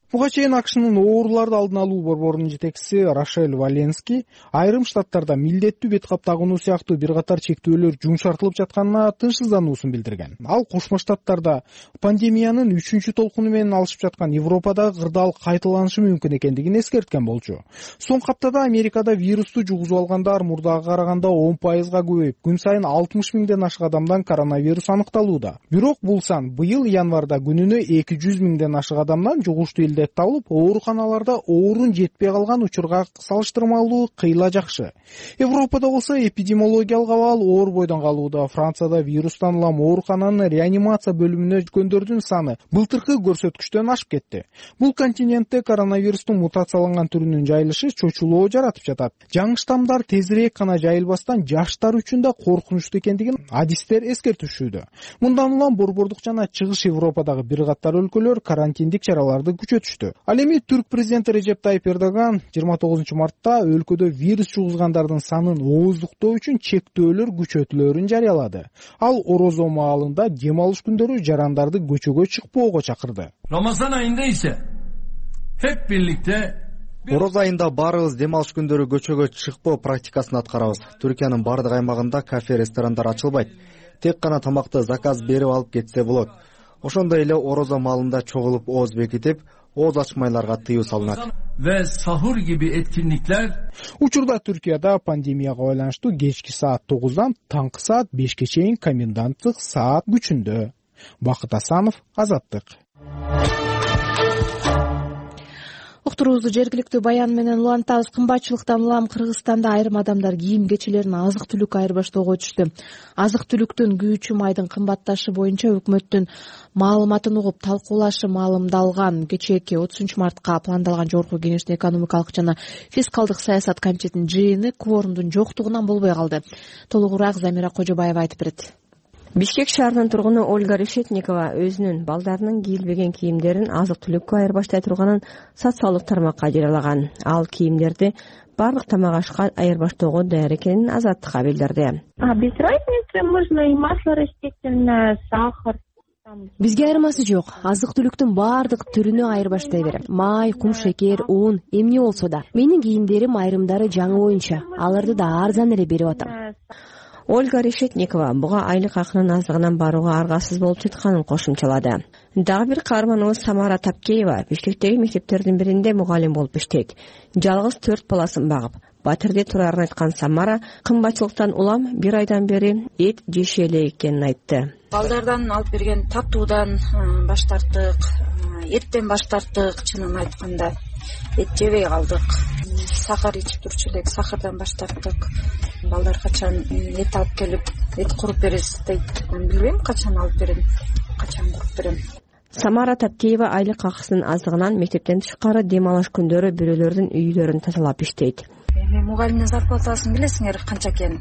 Буга чейин АКШнын ооруларды алдын алуу борборунун жетекчиси Рошель Валенский айрым штаттарда милдеттүү бет кап тагынуу сыяктуу бир катар чектөөлөр жумшартылып жатканына тынчсыздануусун билдирген. Ал Кошмо Штаттарда пандемиянын 3-чү толкуну менен алышып жаткан Европадагы кырдаал кайталанышы мүмкүн экендигин эскерткен болчу. Соңку аптада Америкада вирусту жугузуп алгандар мурдага караганда 10%га көбөйүп, күн сайын 60 миңден ашык адамдан коронавирус аныкталууда. Бирок бул сан быйыл январда күнүнө 200 миңден ашык адамдан жугуштуу илдет табылып, ооруканаларда оорун жетпей калган учурга салыштырмалуу кыйла жакшы. Европада болсо эпидемиологиялык абал оор бойдон калууда. Францияда вирустан улам оорукананын реанимация бөлүмүнө өткөндөрдүн саны былтыркы көрсөткүчтөн ашып кетти. Бул континентте коронавирустун мутацияланган түрүнүн жайылышы чочулоо жаратып жатат. Жаңы штаммдар тезирээк гана жайылбастан жаштар үчүн да коркунучтуу экендигин адистер эскертишүүдө. Мындан улам борбордук жана чыгыш Европадагы бир катар өлкөлөр карантиндик чараларды күчөтүштү. Ал эми Түрк президенти Режеп Тайип Эрдоган 29 мартта өлкөдө вирус жугузгандардын санын ооздуктоо үчүн чектөөлөр күчөтүлөөрүн жарыялады. Ал орозо маалында дем алыш күндөрү жарандарды көчөгө чыкпоого чакырды. Рамазан айында исе hep birlikte Ороз айында баарыбыз дем алыш күндөрү көчөгө чыкпоо практикасын аткарабыз. Түркиянын бардык аймагында кафе, ресторандар ачылбайт. Тек гана тамакты заказ берип алып кетсе болот. Ошондой эле орозо маалында чогулуп ооз бекитип, ооз ачмайларга тыюу салынат. Ve sahur gibi etkinlikler. Учурда Түркияда пандемияга байланыштуу кечки саат 9-дан таңкы саат 5-ке чейин коменданттык саат күчүндө. Бакыт Асанов, Азаттык. Уктуруубузду жергиликтүү баян менен улантабыз. Кымбатчылыктан улам Кыргызстанда айрым адамдар кийим кечелерин азык-түлүк айырбаштоого өтүштү. Азык-түлүктүн күйүүчү майдын кымбатташы боюнча өкмөттүн маалыматын угуп талкуулашы маалымдалган. Кечээки 30 мартка пландалган Жогорку Кеңештин экономикалык жана фискалдык саясат комитетинин жыйыны кворумдун жоктугунан болбой калды. Толугураак Замира Кожобаева айтып берет. Бишкек шаарынын тургуну Ольга Решетникова өзүнүн балдарынын кийилбеген кийимдерин азык-түлүккө айырбаштай турганын социалдык тармакка жарыялаган. Ал кийимдерди баардык тамак ашка айырбаштоого даяр экенин Азаттыкка билдирди. Без разницы, можно и масло растительное, сахар. Бизге айырмасы жок. Азык-түлүктүн баардык түрүнө айырбаштай берем. Май, кум шекер, ун, эмне болсо да. Менин кийимдерим айрымдары жаңы боюнча. Аларды да арзан эле берип атам. Ольга Решетникова буга айлык акынын аздыгынан барууга аргасыз болуп жатканын кошумчалады. Дагы бир каарманыбыз Самара Тапкеева Бишкектеги мектептердин биринде мугалим болуп иштейт. Жалгыз 4 баласын багып, батирде турарын айткан Самара кымбатчылыктан улам 1 айдан бери эт жеше элек экенин айтты. Балдардан алып берген татуудан баш тарттык, эттен баш тарттык, чынын айтканда. Эт жебей калдык. Сахар ичип турчу элек, сахардан баш тарттык. Балдар качан эт алып келип, эт куруп бересиз дейт. Билбейм качан алып берем, качан куруп берем. Самара Тапкеева айлык акысынын аздыгынан мектептен тышкары дем алыш күндөрү бирөөлөрдүн үйлөрүн тазалап иштейт. Мен мугалимдин зарплатасын билесиңер канча экенин.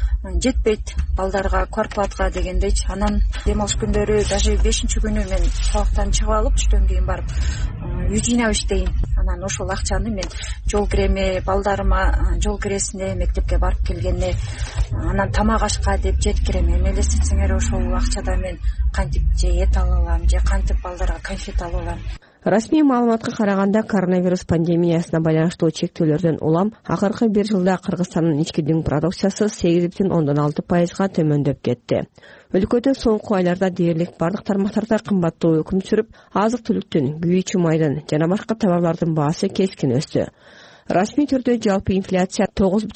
Жетпейт балдарга, квартплатка дегендейчи. Анан дем алыш күндөрү даже 5-күнү мен сабактан чыгып алып, түштөн кийин барып үй жыйнап иштейм. Анан ошол акчаны мен жол киреме, балдарыма жол киресине, мектепке барып келгене, анан тамак ашка деп жеткирем. Эми элестетсеңер ошол акчада мен кантип же эт ала алам, же кантип балдарга конфет ала алам. Расмий маалыматка караганда коронавирус пандемиясына байланыштуу чектөөлөрдөн улам акыркы 1 жылда Кыргызстандын ички дүң продукциясы 8,6%га төмөндөп кетти. Өлкөдө соңку айларда дээрлик бардык тармактарда кымбаттоо өкүм сүрүп, азык-түлүктүн, күйүүчү майдын жана башка товарлардын баасы кескин өстү. Расмий түрдө жалпы инфляция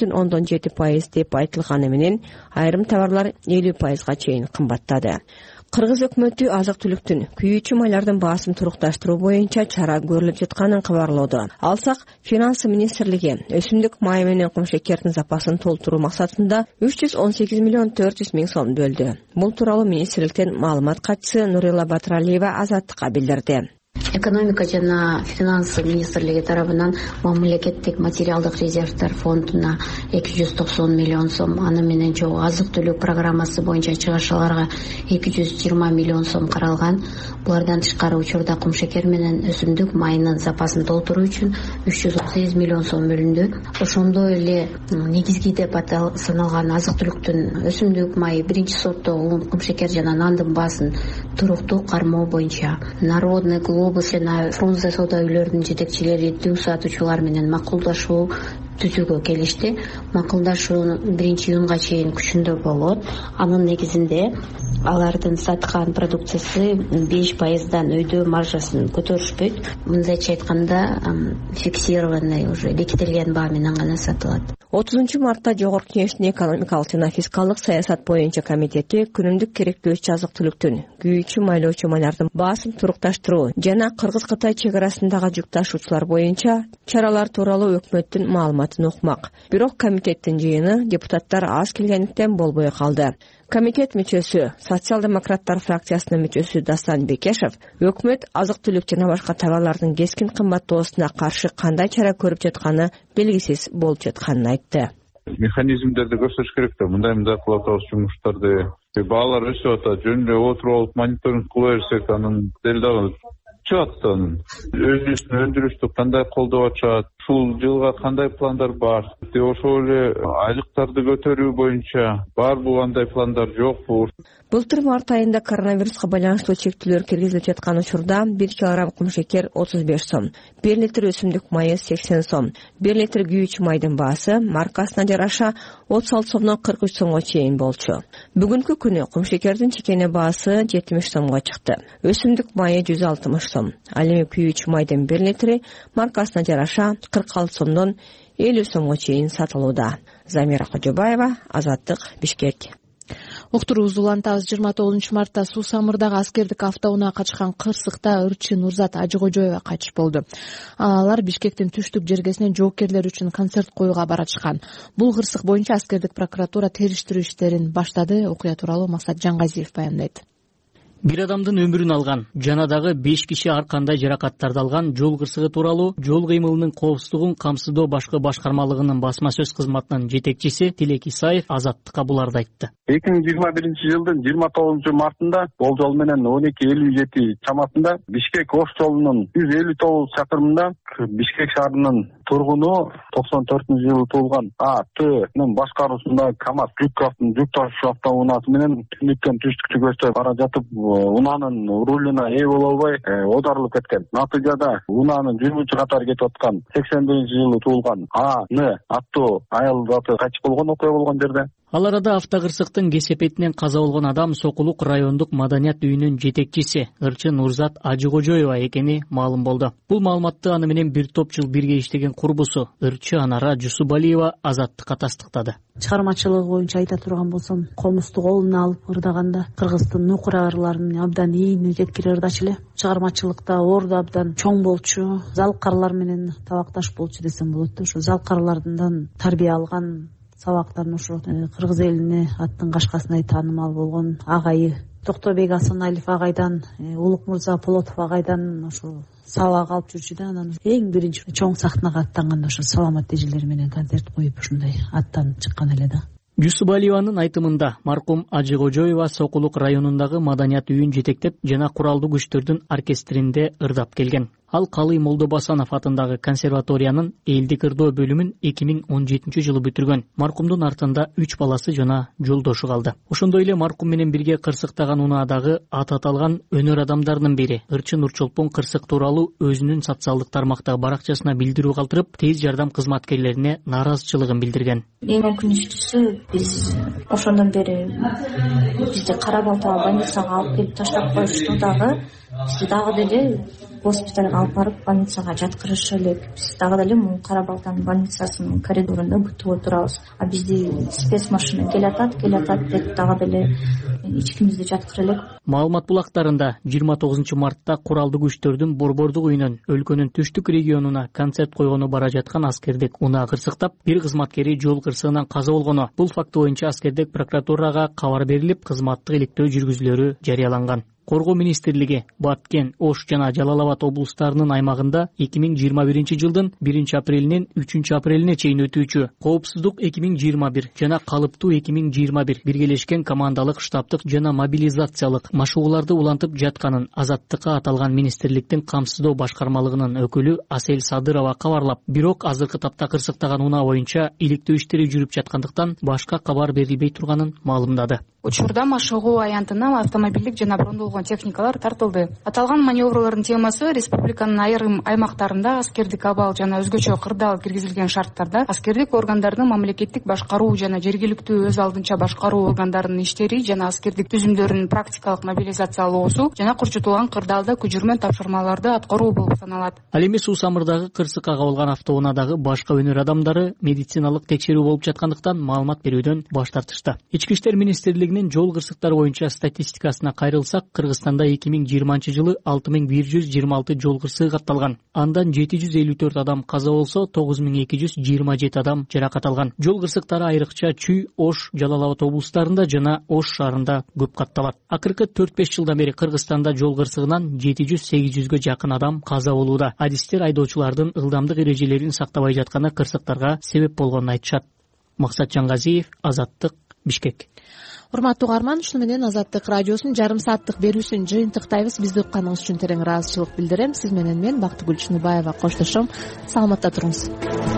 9,7% деп айтылганы менен айрым товарлар 50%га чейин кымбаттады. Кыргыз өкмөтү азык-түлүктүн, күйүүчү майлардын баасын турукташтыруу боюнча чара көрүлүп жатканын кабарлоодо. Алсак, Финансы министрлиги өсүмдүк май менен кум шекердин запасын толтуруу максатында 318 миллион 400 миң сом бөлдү. Бул тууралуу министрликтен маалымат катчысы Нурила Батыралиева Азаттыкка билдирди. Экономика жана финансы министрлиги тарабынан мамлекеттик материалдык резервдер фондуна 290 миллион сом, аны менен чогуу азык-түлүк программасы боюнча чыгышаларга 220 миллион сом каралган. Булардан тышкары учурда кум шекер менен өсүмдүк майынын запасын толтуруу үчүн 338 миллион сом бөлүндү. Ошондой эле негизги деп саналган азык-түлүктүн өсүмдүк майы, биринчи сорттогу кум шекер жана нандын баасын туруктуу кармоо боюнча Народный клуб, облус жана Фрунзе соода үйлөрүнүн жетекчилери дүү сатуучулар менен макулдашуу түзүүгө келишти. Макулдашуу 1-июнга чейин күчүндө болот. Анын негизинде алардын саткан продукциясы 5%дан өйдөө маржасын көтөрүшпөйт. Мындайча айтканда фиксированный уже бекитилген баа менен гана сатылат. 30 мартта Жогорку Кеңештин экономикалык жана фискалдык саясат боюнча комитети күнүмдүк керектөөчү азык-түлүктүн, күйүүчү майлоочу майлардын баасын турукташтыруу жана Кыргыз-Кытай чек арасындагы жүк ташуучулар боюнча чаралар тууралуу өкмөттүн маалыматын укмак. Бирок комитеттин жыйыны депутаттар аз келгендиктен болбой калды. Комитет мүчөсү, социал-демократтар фракциясынын мүчөсү Дастан Бекешев өкмөт азык-түлүк жана башка товарлардын кескин кымбаттоосуна каршы кандай чара көрүп жатканы белгисиз болуп жатканын айтты. Механизмдерди көрсөтүш керек да, мындай кылып атабыз жумуштарды. Баалар өсүп атат, жөнүндө отуруп алып мониторинг кыла берсек, анын дагы чыгат да, өзүбүздүн өндүрүштү кандай колдоп атышат, ушул жылга кандай пландар бар, ошол эле айлыктарды көтөрүү боюнча барбы, кандай пландар жокпу? Былтыр март айында коронавируска байланыштуу чектөөлөр киргизилип жаткан учурда 1 килограмм кумшекер 35 сом, 1 литр өсүмдүк майы 80 сом, 1 литр күйүүчү майдын баасы маркасына жараша 36 сомдон 43 сомго чейин болчу. Бүгүнкү күнү кумшекердин чекене баасы 70 сомго чыкты. Өсүмдүк майы 160 сом. Ал эми күйүүчү майдын 1 литри маркасына жараша 46 сомдон 50 сомго чейин сатылууда. Замира Кожобаева, Азаттык, Бишкек. Уктуруубузду улантабыз. 29 мартта Суу Самырдагы аскердик автоунаа качкан кырсыкта ырчы Нурзат Ажыкожоева кайтыш болду. Алар Бишкектин түштүк жергесинен жоокерлер үчүн концерт коюуга баратышкан. Бул кырсык боюнча аскердик прокуратура териштирүү иштерин баштады. Окуя тууралуу Максат Жаңгазиев баяндайт. Бир адамдын өмүрүн алган жана дагы 5 киши ар кандай жаракаттарды алган жол кырсыгы тууралуу жол кыймылынын коопсуздугун камсыздоо башкы башкармалыгынын басма сөз кызматынын жетекчиси Тилек Исаев Азаттыкка буларды айтты. 2021-жылдын 29 мартында болжол менен 12:57 чамасында Бишкек Ош жолунун 159 чакырымында Бишкек шаарынын тургуну 94-жылы туулган А.Т.нын башкаруусунда КАМАЗ жүк ташуучу автоунаасы менен түнүккөн түштүкчү көчтө бара жатып унаанын рулуна ээ боло албай оодарылып кеткен. Натыйжада унаанын жүргүчү катары кетип аткан 81-жылы туулган А.Н. аттуу аял заты кайтыш болгон, окуя болгон жерде. Ал арада автокырсыктын кесепетинен каза болгон адам Сокулук райондук маданият үйүнүн жетекчиси ырчы Нурзат Ажыкожоева экени маалым болду. Бул маалыматты аны менен бир топ жыл бирге иштеген курбусу ырчы Анара Жусубалиева Азаттыкка тастыктады. Чыгармачылыгы боюнча айта турган болсом, комузду колуна алып ырдаганда Кыргыздын нукурларын абдан ийини жеткире ырдачу эле. Чыгармачылыкта орду абдан чоң болчу, залкарлар менен табакташ болчу десем болот. Ошо залкарлардан тарбия алган, сабактарын ошо кыргыз элине аттын кашкасындай таанымал болгон агайы Токтобек Асаналиев агайдан, Улук Мурза Полотов агайдан ошо сабак алып жүрчү да, анан эң биринчи чоң сахнага аттанганда ошо саламат эжелер менен концерт коюп ушундай аттанып чыккан эле да. Жусубалиеванын айтымында маркум Ажыкожоева Сокулук районундагы маданият үйүн жетектеп жана куралдуу күчтөрдүн оркестринде ырдап келген. Ал Калый Молдобасанов атындагы консерваториянын элдик ырдоо бөлүмүн 2017-жылы бүтүргөн. Маркумдун артында 3 баласы жана жолдошу калды. Ошондой эле маркум менен бирге кырсыктаган унаадагы аты аталган өнөр адамдарынын бири ырчы Нурчолпон кырсык тууралуу өзүнүн социалдык тармактагы баракчасына билдирүү калтырып, тез жардам кызматкерлерине нааразычылыгын билдирген. Эң өкүнүчтүүсү, биз ошондон бери бизди кара балтага больницага алып келип таштап коюшту дагы, бизди дагы деле госпиталга алып барып больницага жаткырышы элек. Биз дагы деле муну Кара Балтанын больницасынын коридорунда күтүп отурабыз. А бизди спецмашина келатат деп дагы деле ичкимизди жаткыра элек. Маалымат булактарында 29 мартта куралдуу күчтөрдүн Борбордук үйүнөн өлкөнүн түштүк регионуна концерт койгону бара жаткан аскердик унаа кырсыктап, бир кызматкери жол кырсыгынан каза болгону. Бул факты боюнча аскердик прокуратурага кабар берилип, кызматтык иликтөө жүргүзүлөрү жарыяланган. Коргоо министрлиги Баткен, Ош жана Жалал Абад облустарынын аймагында 2021-жылдын 1-апрелинен 3-апрелине чейин өтүүчү Коопсуздук 2021 жана Калыптуу 2021 биргелешкен командалык штабтык жана мобилизациялык машыгууларды улантып жатканын Азаттыкка аталган министрликтин камсыздоо башкармалыгынын өкүлү Асель Садырова кабарлап, бирок азыркы тапта кырсыктаган унаа боюнча иликтөө иштери жүрүп жаткандыктан башка кабар берилбей турганын маалымдады. учурда машыгуу аянтына автомобилдик жана брондолгон техникалар тартылды. Аталган маневрлордун темасы республиканын айрым аймактарында аскердик абал жана өзгөчө кырдаал киргизилген шарттарда аскердик органдардын мамлекеттик башкаруу жана жергиликтүү өз алдынча башкаруу органдарынын иштери жана аскердик түзүмдөрүнүн практикалык мобилизациялоосу жана курчутулган кырдаалда күжүрмөн тапшырмаларды аткаруу болуп саналат. Ал эми Суусамырдагы кырсыкка кабылган автоунаадагы башка өнөр адамдары медициналык текшерүү болуп жаткандыктан маалымат берүүдөн баш тартышты. Ички иштер министрлигинин жол кырсыктары боюнча статистикасына кайрылсак, Кыргызстанда 2020-жылы 6126 жол кырсыгы катталган. Андан 754 адам каза болсо, 9227 адам жаракат алган. Жол кырсыктары айрыкча Чүй, Ош, Жалал Абад облустарында жана Ош шаарында көп катталат. Акыркы 4-5 жылдан бери Кыргызстанда жол кырсыгынан 700-800гө жакын адам каза болууда. Адистер айдоочулардын ылдамдык эрежелерин сактабай жатканы кырсыктарга себеп болгонун айтышат. Максат Жаңгазиев, Азаттык, Бишкек. Урматтуу угарман, ушуну менен Азаттык радиосунун жарым сааттык берүүсүн жыйынтыктайбыз. Бизди укканыңыз үчүн терең ыраазычылык билдирем. Сиз менен мен Бактыгүл Чыныбаева коштошом. Саламатта туруңуз.